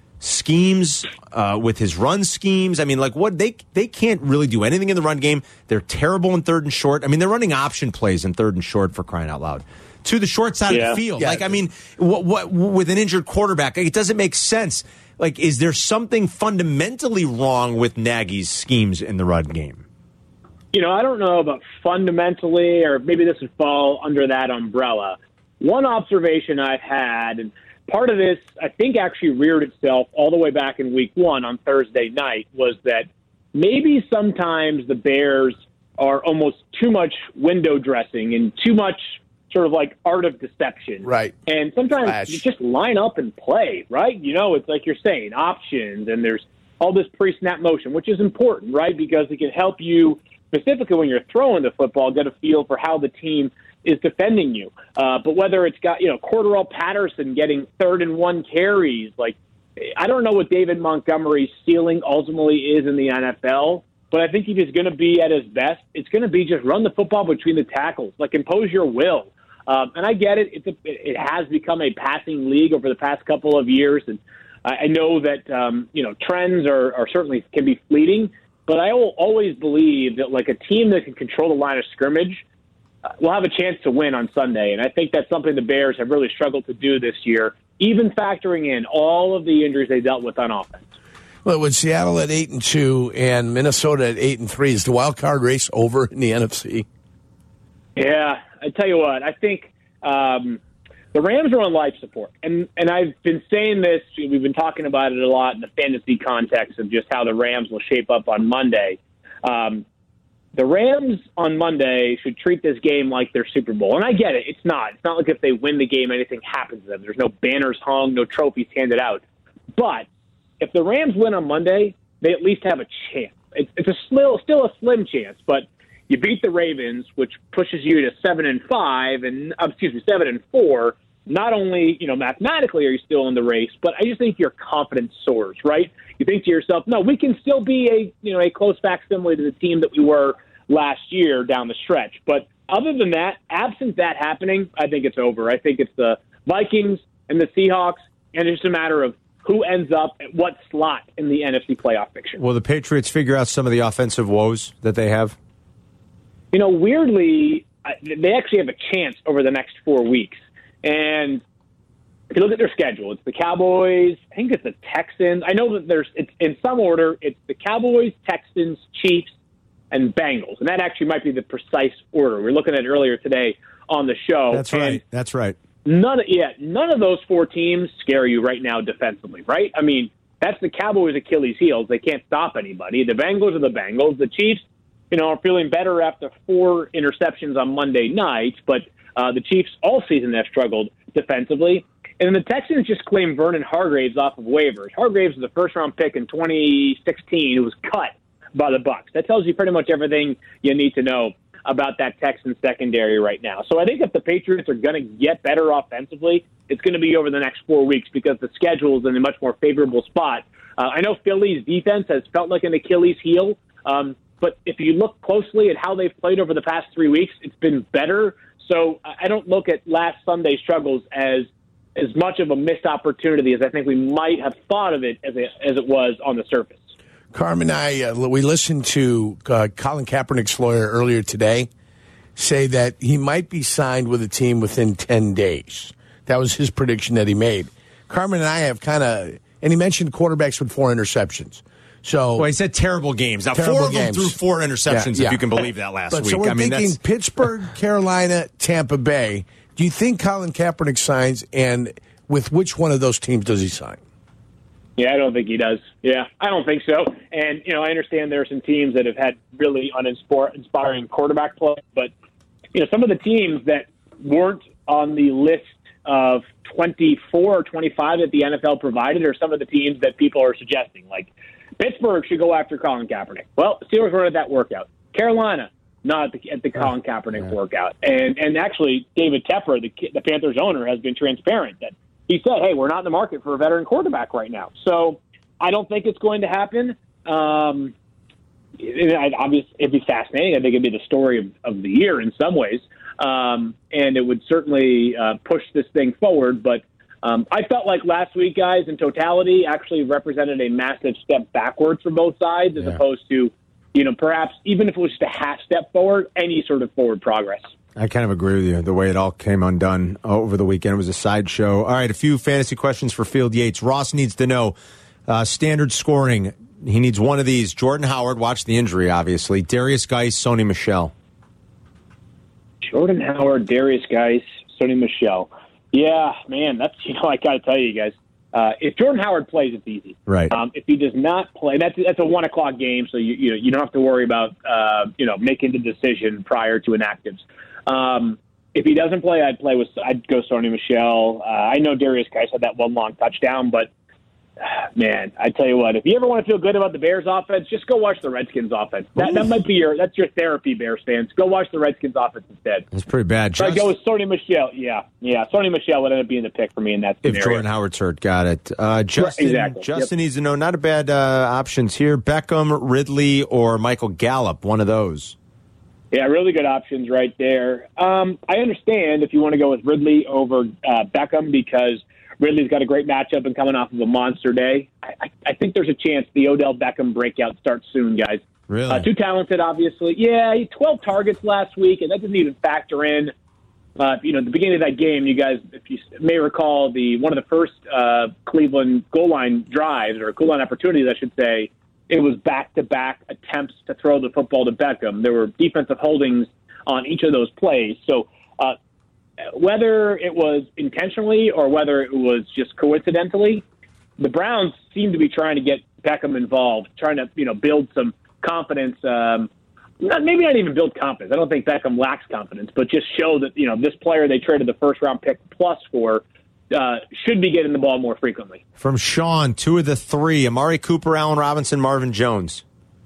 schemes, uh, with his run schemes? I mean, like, what they they can't really do anything in the run game. They're terrible in third and short. I mean, they're running option plays in third and short, for crying out loud, to the short side yeah. of the field. Yeah. Like, I mean, what, what with an injured quarterback, it doesn't make sense. Like, is there something fundamentally wrong with Nagy's schemes in the run game? You know, I don't know about fundamentally, or maybe this would fall under that umbrella. One observation I've had, and part of this, I think, actually reared itself all the way back in week one on Thursday night, was that maybe sometimes the Bears are almost too much window dressing and too much sort of like art of deception. Right. And sometimes Flash. you just line up and play, right? You know, it's like you're saying, options, and there's all this pre-snap motion, which is important, right? Because it can help you, specifically when you're throwing the football, get a feel for how the team is defending you. Uh, but whether it's got, you know, Cordarrelle Patterson getting third and one carries, like, I don't know what David Montgomery's ceiling ultimately is in the N F L, but I think if he's going to be at his best, it's going to be just run the football between the tackles, like impose your will. Um, and I get it. It's a, it has become a passing league over the past couple of years. And I, I know that, um, you know, trends are, are certainly can be fleeting, but I will always believe that like a team that can control the line of scrimmage uh, will have a chance to win on Sunday. And I think that's something the Bears have really struggled to do this year, even factoring in all of the injuries they dealt with on offense. Well, with Seattle at eight and two and Minnesota at eight and three, is the wild card race over in the N F C? Yeah, I tell you what, I think um, the Rams are on life support, and and I've been saying this. We've been talking about it a lot in the fantasy context of just how the Rams will shape up on Monday. Um, the Rams on Monday should treat this game like their Super Bowl, and I get it. It's not. It's not like if they win the game, anything happens to them. There's no banners hung, no trophies handed out. But if the Rams win on Monday, they at least have a chance. It's, it's a still still a slim chance, but you beat the Ravens, which pushes you to seven and five, and uh, excuse me, seven and four. Not only, you know, mathematically are you still in the race, but I just think your confidence soars, right? You think to yourself, no, we can still be a, you know, a close facsimile to the team that we were last year down the stretch. But other than that, absent that happening, I think it's over. I think it's the Vikings and the Seahawks, and it's just a matter of who ends up at what slot in the N F C playoff picture. Will the Patriots figure out some of the offensive woes that they have? You know, weirdly, they actually have a chance over the next four weeks. And if you look at their schedule, it's the Cowboys, I think it's the Texans. I know that there's, it's in some order, it's the Cowboys, Texans, Chiefs, and Bengals. And that actually might be the precise order. We were looking at it earlier today on the show. That's right. That's right. None of, yeah, none of those four teams scare you right now defensively, right? I mean, that's the Cowboys' Achilles heels. They can't stop anybody. The Bengals are the Bengals. The Chiefs, you know, are feeling better after four interceptions on Monday night, but uh, the Chiefs all season have struggled defensively. And then the Texans just claimed Vernon Hargraves off of waivers. Hargraves was a first-round pick in twenty sixteen who was cut by the Bucs. That tells you pretty much everything you need to know about that Texans secondary right now. So I think if the Patriots are going to get better offensively, it's going to be over the next four weeks because the schedule is in a much more favorable spot. Uh, I know Philly's defense has felt like an Achilles heel, um, but if you look closely at how they've played over the past three weeks, it's been better. So I don't look at last Sunday's struggles as as much of a missed opportunity as I think we might have thought of it as it, as it was on the surface. Carmen and I, uh, we listened to uh, Colin Kaepernick's lawyer earlier today say that he might be signed with a team within ten days. That was his prediction that he made. Carmen and I have kind of, and he mentioned quarterbacks with four interceptions. So, well, he said terrible games. Now, terrible four of games. them threw four interceptions, yeah, yeah. if you can believe that last but, week. So we're I mean, thinking that's... Pittsburgh, Carolina, Tampa Bay. Do you think Colin Kaepernick signs, and with which one of those teams does he sign? Yeah, I don't think he does. Yeah, I don't think so. And, you know, I understand there are some teams that have had really uninspiring quarterback play, but, you know, some of the teams that weren't on the list of twenty-four or twenty-five that the N F L provided are some of the teams that people are suggesting. Like, Pittsburgh should go after Colin Kaepernick. Well, the Steelers weren't at that workout. Carolina, not at the, at the Colin Kaepernick yeah. workout. And and actually, David Tepper, the, the Panthers owner, has been transparent that he said, hey, we're not in the market for a veteran quarterback right now. So I don't think it's going to happen. Um, it, obviously, it'd be fascinating. I think it'd be the story of, of the year in some ways. Um, and it would certainly uh, push this thing forward. But um, I felt like last week, guys, in totality, actually represented a massive step backwards for both sides as yeah. opposed to, you know, perhaps even if it was just a half step forward, any sort of forward progress. I kind of agree with you. The way it all came undone over the weekend was a sideshow. All right, a few fantasy questions for Field Yates. Ross needs to know uh, standard scoring. He needs one of these. Jordan Howard, watch the injury, obviously. Darius Geis, Sony Michel. Jordan Howard, Darius Geis, Sony Michel. Yeah, man, that's, you know, I got to tell you guys, Uh, if Jordan Howard plays, it's easy. Right. Um, if he does not play, that's that's a one o'clock game, so you you know you don't have to worry about uh, you know making the decision prior to inactives. Um, if he doesn't play, I'd play with I'd go Sony Michel. Uh, I know Darius Geis had that one long touchdown, but man, I tell you what, if you ever want to feel good about the Bears offense, just go watch the Redskins offense. That that might be your that's your therapy, Bears fans. Go watch the Redskins offense instead. It's pretty bad. So I go with Sony Michel. Yeah, yeah. Sony Michel would end up being the pick for me in that scenario. If Jordan Howard's hurt, got it. Uh, Justin, exactly. Justin Yep. needs to know, not a bad uh, options here. Beckham, Ridley, or Michael Gallup, one of those. Yeah, really good options right there. Um, I understand if you want to go with Ridley over uh, Beckham because Ridley's got a great matchup and coming off of a monster day. I, I, I think there's a chance the Odell Beckham breakout starts soon, guys. Really? Uh, too talented, obviously. Yeah, he had twelve targets last week, and that didn't even factor in. Uh, you know, at the beginning of that game, you guys, if you may recall, the one of the first uh, Cleveland goal line drives or goal line opportunities, I should say, it was back-to-back attempts to throw the football to Beckham. There were defensive holdings on each of those plays. So uh, whether it was intentionally or whether it was just coincidentally, the Browns seem to be trying to get Beckham involved, trying to you know build some confidence. Um, not, maybe not even build confidence. I don't think Beckham lacks confidence, but just show that you know this player they traded the first round pick plus for uh, should be getting the ball more frequently. From Sean, two of the three: Amari Cooper, Allen Robinson, Marvin Jones.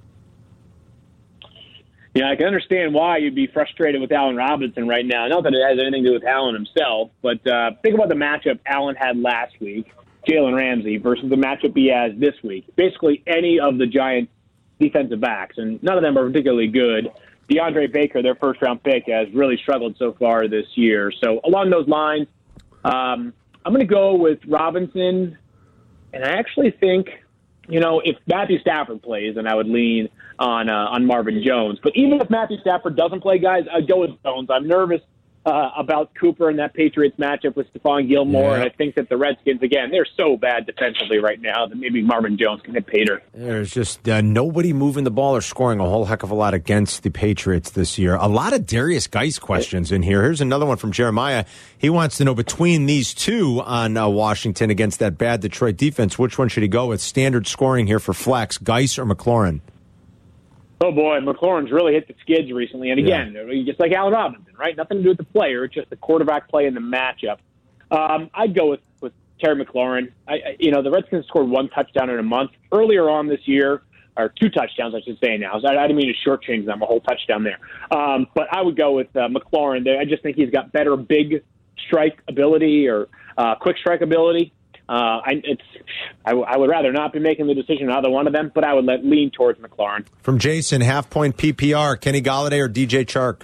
Yeah, I can understand why you'd be frustrated with Allen Robinson right now. Not that it has anything to do with Allen himself, but uh, think about the matchup Allen had last week, Jalen Ramsey, versus the matchup he has this week. Basically any of the Giants' defensive backs, and none of them are particularly good. DeAndre Baker, their first-round pick, has really struggled so far this year. So along those lines, um, I'm going to go with Robinson, and I actually think, you know, if Matthew Stafford plays, then I would lean on uh, on Marvin Jones. But even if Matthew Stafford doesn't play, guys, I'd go with Jones. I'm nervous uh, about Cooper and that Patriots matchup with Stephon Gilmore, Yeah. and I think that the Redskins, again, they're so bad defensively right now that maybe Marvin Jones can hit Pater. There's just uh, nobody moving the ball or scoring a whole heck of a lot against the Patriots this year. A lot of Darius Geis questions in here. Here's another one from Jeremiah. He wants to know between these two on uh, Washington against that bad Detroit defense, which one should he go with? Standard scoring here for flex, Geis or McLaurin? Oh, boy, McLaurin's really hit the skids recently. And again, just like Allen Robinson, right? Nothing to do with the player. It's just the quarterback play in the matchup. Um, I'd go with, with Terry McLaurin. I, I, you know, the Redskins scored one touchdown in a month. Earlier on this year, or two touchdowns, I should say now. So I, I didn't mean to shortchange them, a whole touchdown there. Um, but I would go with uh, McLaurin. I just think he's got better big strike ability or uh, quick strike ability. Uh, I, it's, I, w- I would rather not be making the decision on either one of them, but I would let, lean towards McLaurin. From Jason, half point P P R, Kenny Golladay or D J Chark?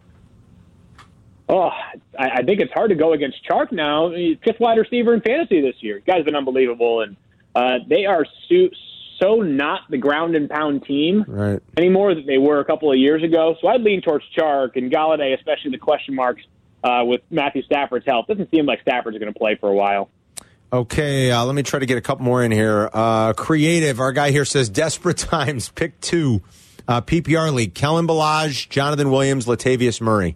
Oh, I, I think it's hard to go against Chark now. He's fifth wide receiver in fantasy this year. The guy's been unbelievable, and uh, they are so, so not the ground and pound team right. anymore that they were a couple of years ago. So I'd lean towards Chark and Golladay, especially the question marks uh, with Matthew Stafford's health. Doesn't seem like Stafford's going to play for a while. Okay, uh, let me try to get a couple more in here. Uh, creative, our guy here says, desperate times, pick two. Uh, P P R League, Kellen Balazs, Jonathan Williams, Latavius Murray.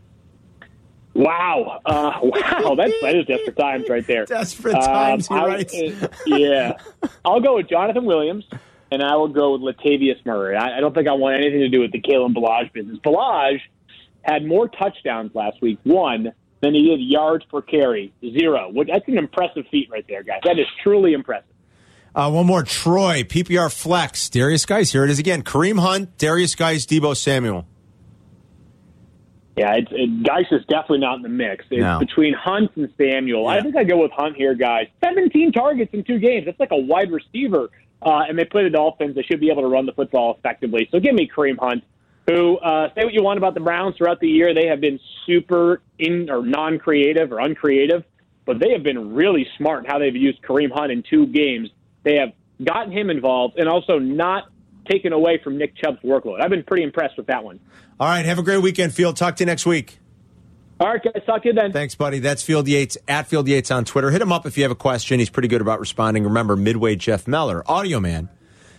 Wow. Uh, wow, that's, that is desperate times right there. Desperate times, um, he I, writes. uh, yeah. I'll go with Jonathan Williams, and I will go with Latavius Murray. I, I don't think I want anything to do with the Kalen Balazs business. Balazs had more touchdowns last week, one, than he did yards per carry, zero. That's an impressive feat right there, guys. That is truly impressive. Uh, one more, Troy, P P R Flex, Darius Geis. Here it is again. Kareem Hunt, Darius Geis, Deebo Samuel. Yeah, it's, it, Geis is definitely not in the mix. It's No. between Hunt and Samuel. Yeah. I think I'd go with Hunt here, guys. seventeen targets in two games. That's like a wide receiver. Uh, and they play the Dolphins. They should be able to run the football effectively. So give me Kareem Hunt, who, uh, say what you want about the Browns throughout the year. They have been super in or non-creative or uncreative, but they have been really smart in how they've used Kareem Hunt in two games. They have gotten him involved and also not taken away from Nick Chubb's workload. I've been pretty impressed with that one. All right, have a great weekend, Field. Talk to you next week. All right, guys, talk to you then. Thanks, buddy. That's Field Yates, at Field Yates on Twitter. Hit him up if you have a question. He's pretty good about responding. Remember, Midway Jeff Meller, Audio Man,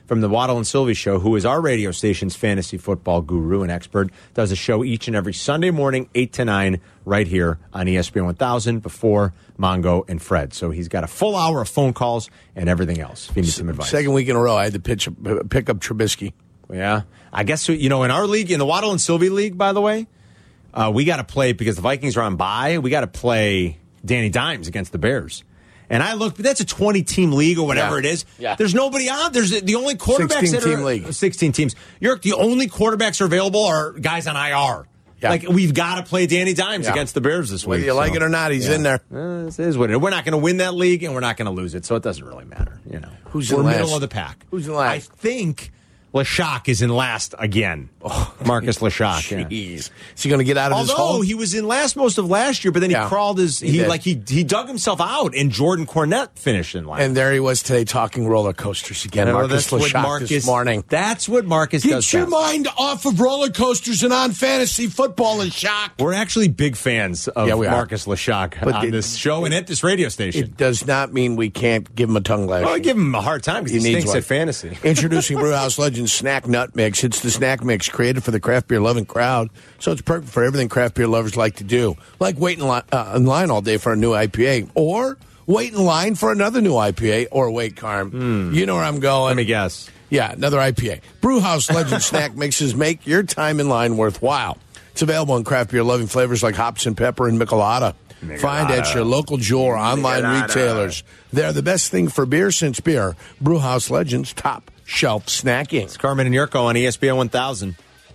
from the Waddle and Sylvie Show, who is our radio station's fantasy football guru and expert, does a show each and every Sunday morning, eight to nine, right here on E S P N one thousand before Mongo and Fred. So he's got a full hour of phone calls and everything else. Give me some advice. Second week in a row, I had to pitch, pick up Trubisky. Yeah. I guess, you know, in our league, in the Waddle and Sylvie League, by the way, uh, we got to play, because the Vikings are on bye, we got to play Danny Dimes against the Bears. And I look, that's a twenty-team league or whatever yeah. it is. Yeah. There's nobody on. There's the only quarterbacks that sixteen-team are league. sixteen teams. You're the only quarterbacks are available are guys on I R. Yeah. Like, we've got to play Danny Dimes yeah. against the Bears this Whether week. Whether you so. like it or not, he's yeah. in there. Uh, this is what it is. We're not going to win that league, and we're not going to lose it, so it doesn't really matter. You know, Who's we're in last? middle of the pack. Who's in last? I think Lashak is in last again. Oh, Marcus Lashak. Jeez. Yeah. Is he going to get out of Although, his hole? Although he was in last most of last year, but then he yeah. crawled his he, he like he he dug himself out, and Jordan Cornette finished in last. And there he was today talking roller coasters again. Marcus Lashak Marcus, this morning. That's what Marcus Get does. Get your best. mind off of roller coasters and on fantasy football, Lashak. We're actually big fans of yeah, Marcus Lashak but on it, this show and at this radio station. It does not mean we can't give him a tongue lash. Well, I give him a hard time because he, he stinks one. at fantasy. Introducing Brewhouse Legends Snack Nut Mix. It's the snack mix created for the craft beer loving crowd, so it's perfect for everything craft beer lovers like to do, like wait in, li- uh, in line all day for a new I P A, or wait in line for another new I P A, or wait, Carm. Mm. You know where I'm going. Let me guess. Yeah, another I P A. Brewhouse Legend Snack Mixes make your time in line worthwhile. It's available in craft beer loving flavors like hops and pepper and Michelada. Michelada. Find at your local Jewel or online Michelada. retailers. They're the best thing for beer since beer. Brewhouse Legends top shelf snacking. It's Carmen and Yurko on E S P N one thousand.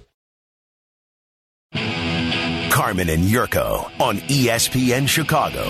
Carmen and Yurko on E S P N Chicago.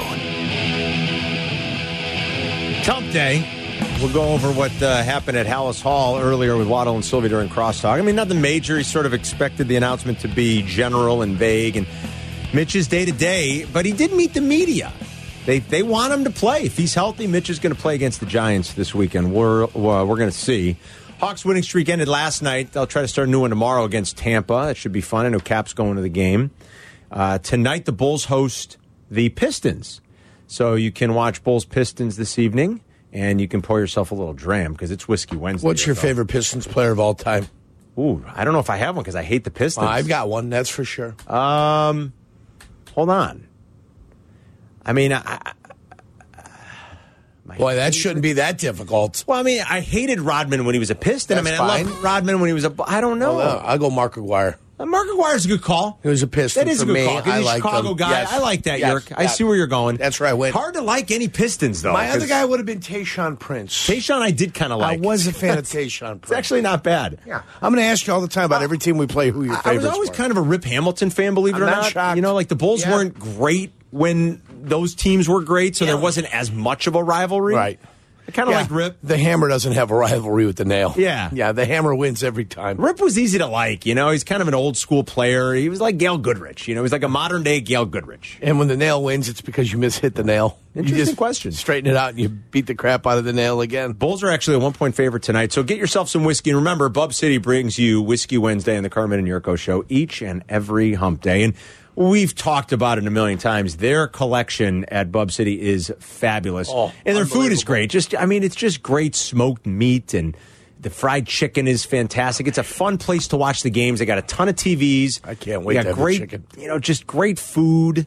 Hump Day. We'll go over what uh, happened at Hallis Hall earlier with Waddle and Sylvie during crosstalk. I mean, nothing major. He sort of expected the announcement to be general and vague, and Mitch is day to day, but he did meet the media. They they want him to play. If he's healthy, Mitch is going to play against the Giants this weekend. We're uh, we're going to see. Hawks winning streak ended last night. They'll try to start a new one tomorrow against Tampa. It should be fun. I know Cap's going to the game. Uh, tonight, the Bulls host the Pistons. So you can watch Bulls-Pistons this evening, and you can pour yourself a little dram because it's Whiskey Wednesday. What's your favorite Pistons player of all time? Ooh, I don't know if I have one because I hate the Pistons. Uh, I've got one, that's for sure. Um, hold on. I mean, I... I Boy, that shouldn't be that difficult. Well, I mean, I hated Rodman when he was a Piston. That's I mean, fine. I loved Rodman when he was a... I don't know. Well, no, I'll go Mark Aguirre. Uh, Mark Aguire's a good call. He was a Piston That is for a good me. call. He's I a like Chicago them. guy. Yes. I like that, Yes. Yerk. I Yeah. see where you're going. That's right. Wait. Hard to like any Pistons, though. My other guy would have been Tayshaun Prince. Tayshaun I did kind of like. I was a fan of Tayshaun Prince. It's actually not bad. Yeah. I'm going to ask you all the time about every team we play who your I, favorites I was always were. kind of a Rip Hamilton fan, believe it I'm or not not. shocked. You know, like the Bulls Yeah. weren't great when those teams were great, so Yeah. there wasn't as much of a rivalry. Right. I kind of Yeah. like Rip. The Hammer doesn't have a rivalry with the Nail. Yeah. Yeah, the Hammer wins every time. Rip was easy to like, you know. He's kind of an old school player. He was like Gail Goodrich, you know. He's like a modern day Gail Goodrich. And when the Nail wins, it's because you mishit the nail. Interesting you just question. Straighten it out and you beat the crap out of the nail again. Bulls are actually a one-point favorite tonight, so get yourself some whiskey. And remember, Bub City brings you Whiskey Wednesday on the Carmen and Yurko Show each and every hump day. And we've talked about it a million times. Their collection at Bub City is fabulous. Oh, and their food is great. Just, I mean, it's just great smoked meat, and the fried chicken is fantastic. It's a fun place to watch the games. They got a ton of T Vs. I can't wait They to got have great, the chicken. You know, just great food.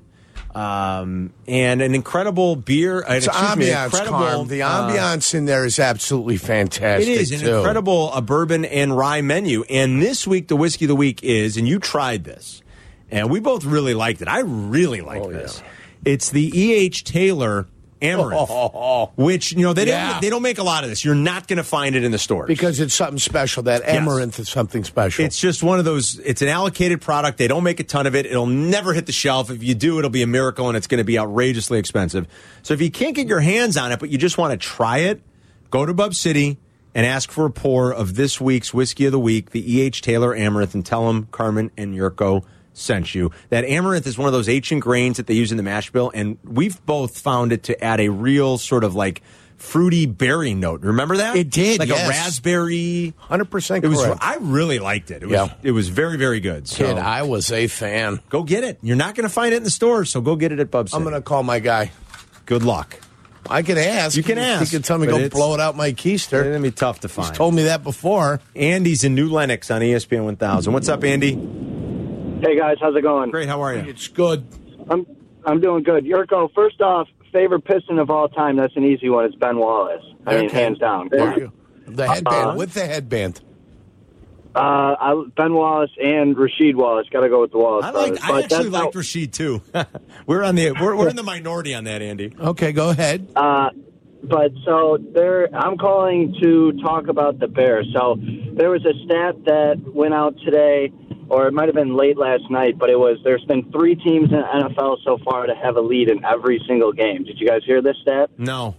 Um, and an incredible beer. Uh, It's excuse me, ambiance, incredible, Carm. The uh, ambiance in there is absolutely fantastic. It is an too. incredible uh, bourbon and rye menu. And this week, the Whiskey of the Week is, and you tried this, and we both really liked it. I really liked Oh, this. It's the E H. Taylor Amaranth, Oh. which, you know, they, Yeah. don't, they don't make a lot of this. You're not going to find it in the stores. Because it's something special. That amaranth is something special. It's just one of those, it's an allocated product. They don't make a ton of it. It'll never hit the shelf. If you do, it'll be a miracle, and it's going to be outrageously expensive. So if you can't get your hands on it, but you just want to try it, go to Bub City and ask for a pour of this week's Whiskey of the Week, the E H. Taylor Amaranth, and tell them Carmen and Yurko sent you. That amaranth is one of those ancient grains that they use in the mash bill, and we've both found it to add a real sort of like fruity berry note. Remember that? It did, like yes. a raspberry. one hundred percent It was. correct. I really liked it. It was. Yeah. It was very, very good. So Kid, I was a fan. go get it. You're not going to find it in the stores, so go get it at Bub City. I'm going to call my guy. Good luck. I can ask. You can ask. He can tell me but go blow it out my keister. It's going to be tough to find. He's told me that before. Andy's in New Lenox on E S P N one thousand. What's up, Andy? Hey, guys. How's it going? Great. How are you? It's good. I'm I'm doing good. Yurko, first off, favorite Piston of all time, that's an easy one. It's Ben Wallace. I mean, Okay. hands down. The headband. Uh, with the headband. Uh, I, Ben Wallace and Rasheed Wallace. Got to go with the Wallace I like. brothers. I But actually that's liked how- Rasheed too. we're on the. We're, we're in the minority on that, Andy. Okay, go ahead. Uh, but so there, I'm calling to talk about the Bears. So there was a stat that went out today, or it might have been late last night, but it was there's been three teams in the N F L so far to have a lead in every single game. Did you guys hear this stat? No.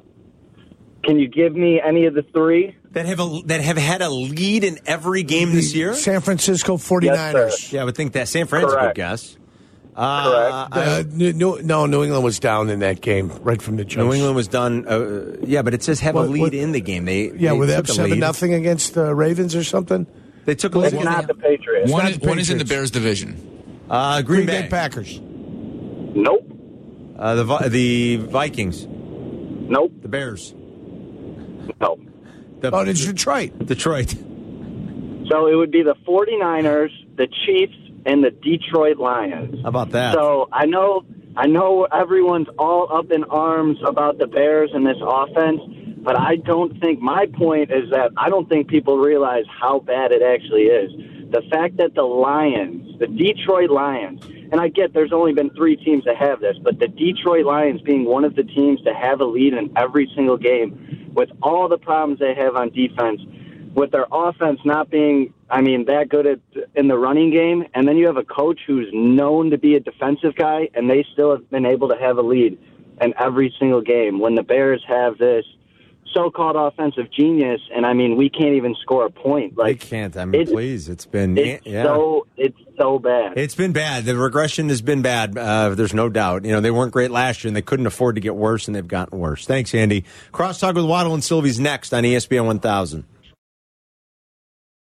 Can you give me any of the three? That have a that have had a lead in every game this year? San Francisco forty-niners. Yes, yeah, I would think that San Francisco Correct. guess. Uh, Correct. Uh, New, New, no, New England was down in that game right from the jump. New England was done. Uh, yeah, but it says have What- a lead what- in the game. They Yeah, they were they took up a seven lead. nothing against the Ravens or something? They took a It's lead. not the Patriots. One, not is, the one is in the Patriots. Bears division. Uh, Green, Green Bay. Bay Packers. Nope. Uh, the Vi- the Vikings. Nope. The Bears. Nope. The, Oh, it's Detroit. Detroit. So it would be the forty-niners, the Chiefs, and the Detroit Lions. How about that? So I know I know everyone's all up in arms about the Bears and this offense, but I don't think my point is that I don't think people realize how bad it actually is. The fact that the Lions, the Detroit Lions, and I get there's only been three teams that have this, but the Detroit Lions being one of the teams to have a lead in every single game with all the problems they have on defense, with their offense not being, I mean, that good at in the running game, and then you have a coach who's known to be a defensive guy, and they still have been able to have a lead in every single game when the Bears have this so-called offensive genius, and I mean, we can't even score a point. Like, They can't. I mean, it's, please. It's been it's yeah. so it's so bad. It's been bad. The regression has been bad. Uh, there's no doubt. You know, they weren't great last year, and they couldn't afford to get worse, and they've gotten worse. Thanks, Andy. Crosstalk with Waddle and Sylvie's next on E S P N one thousand.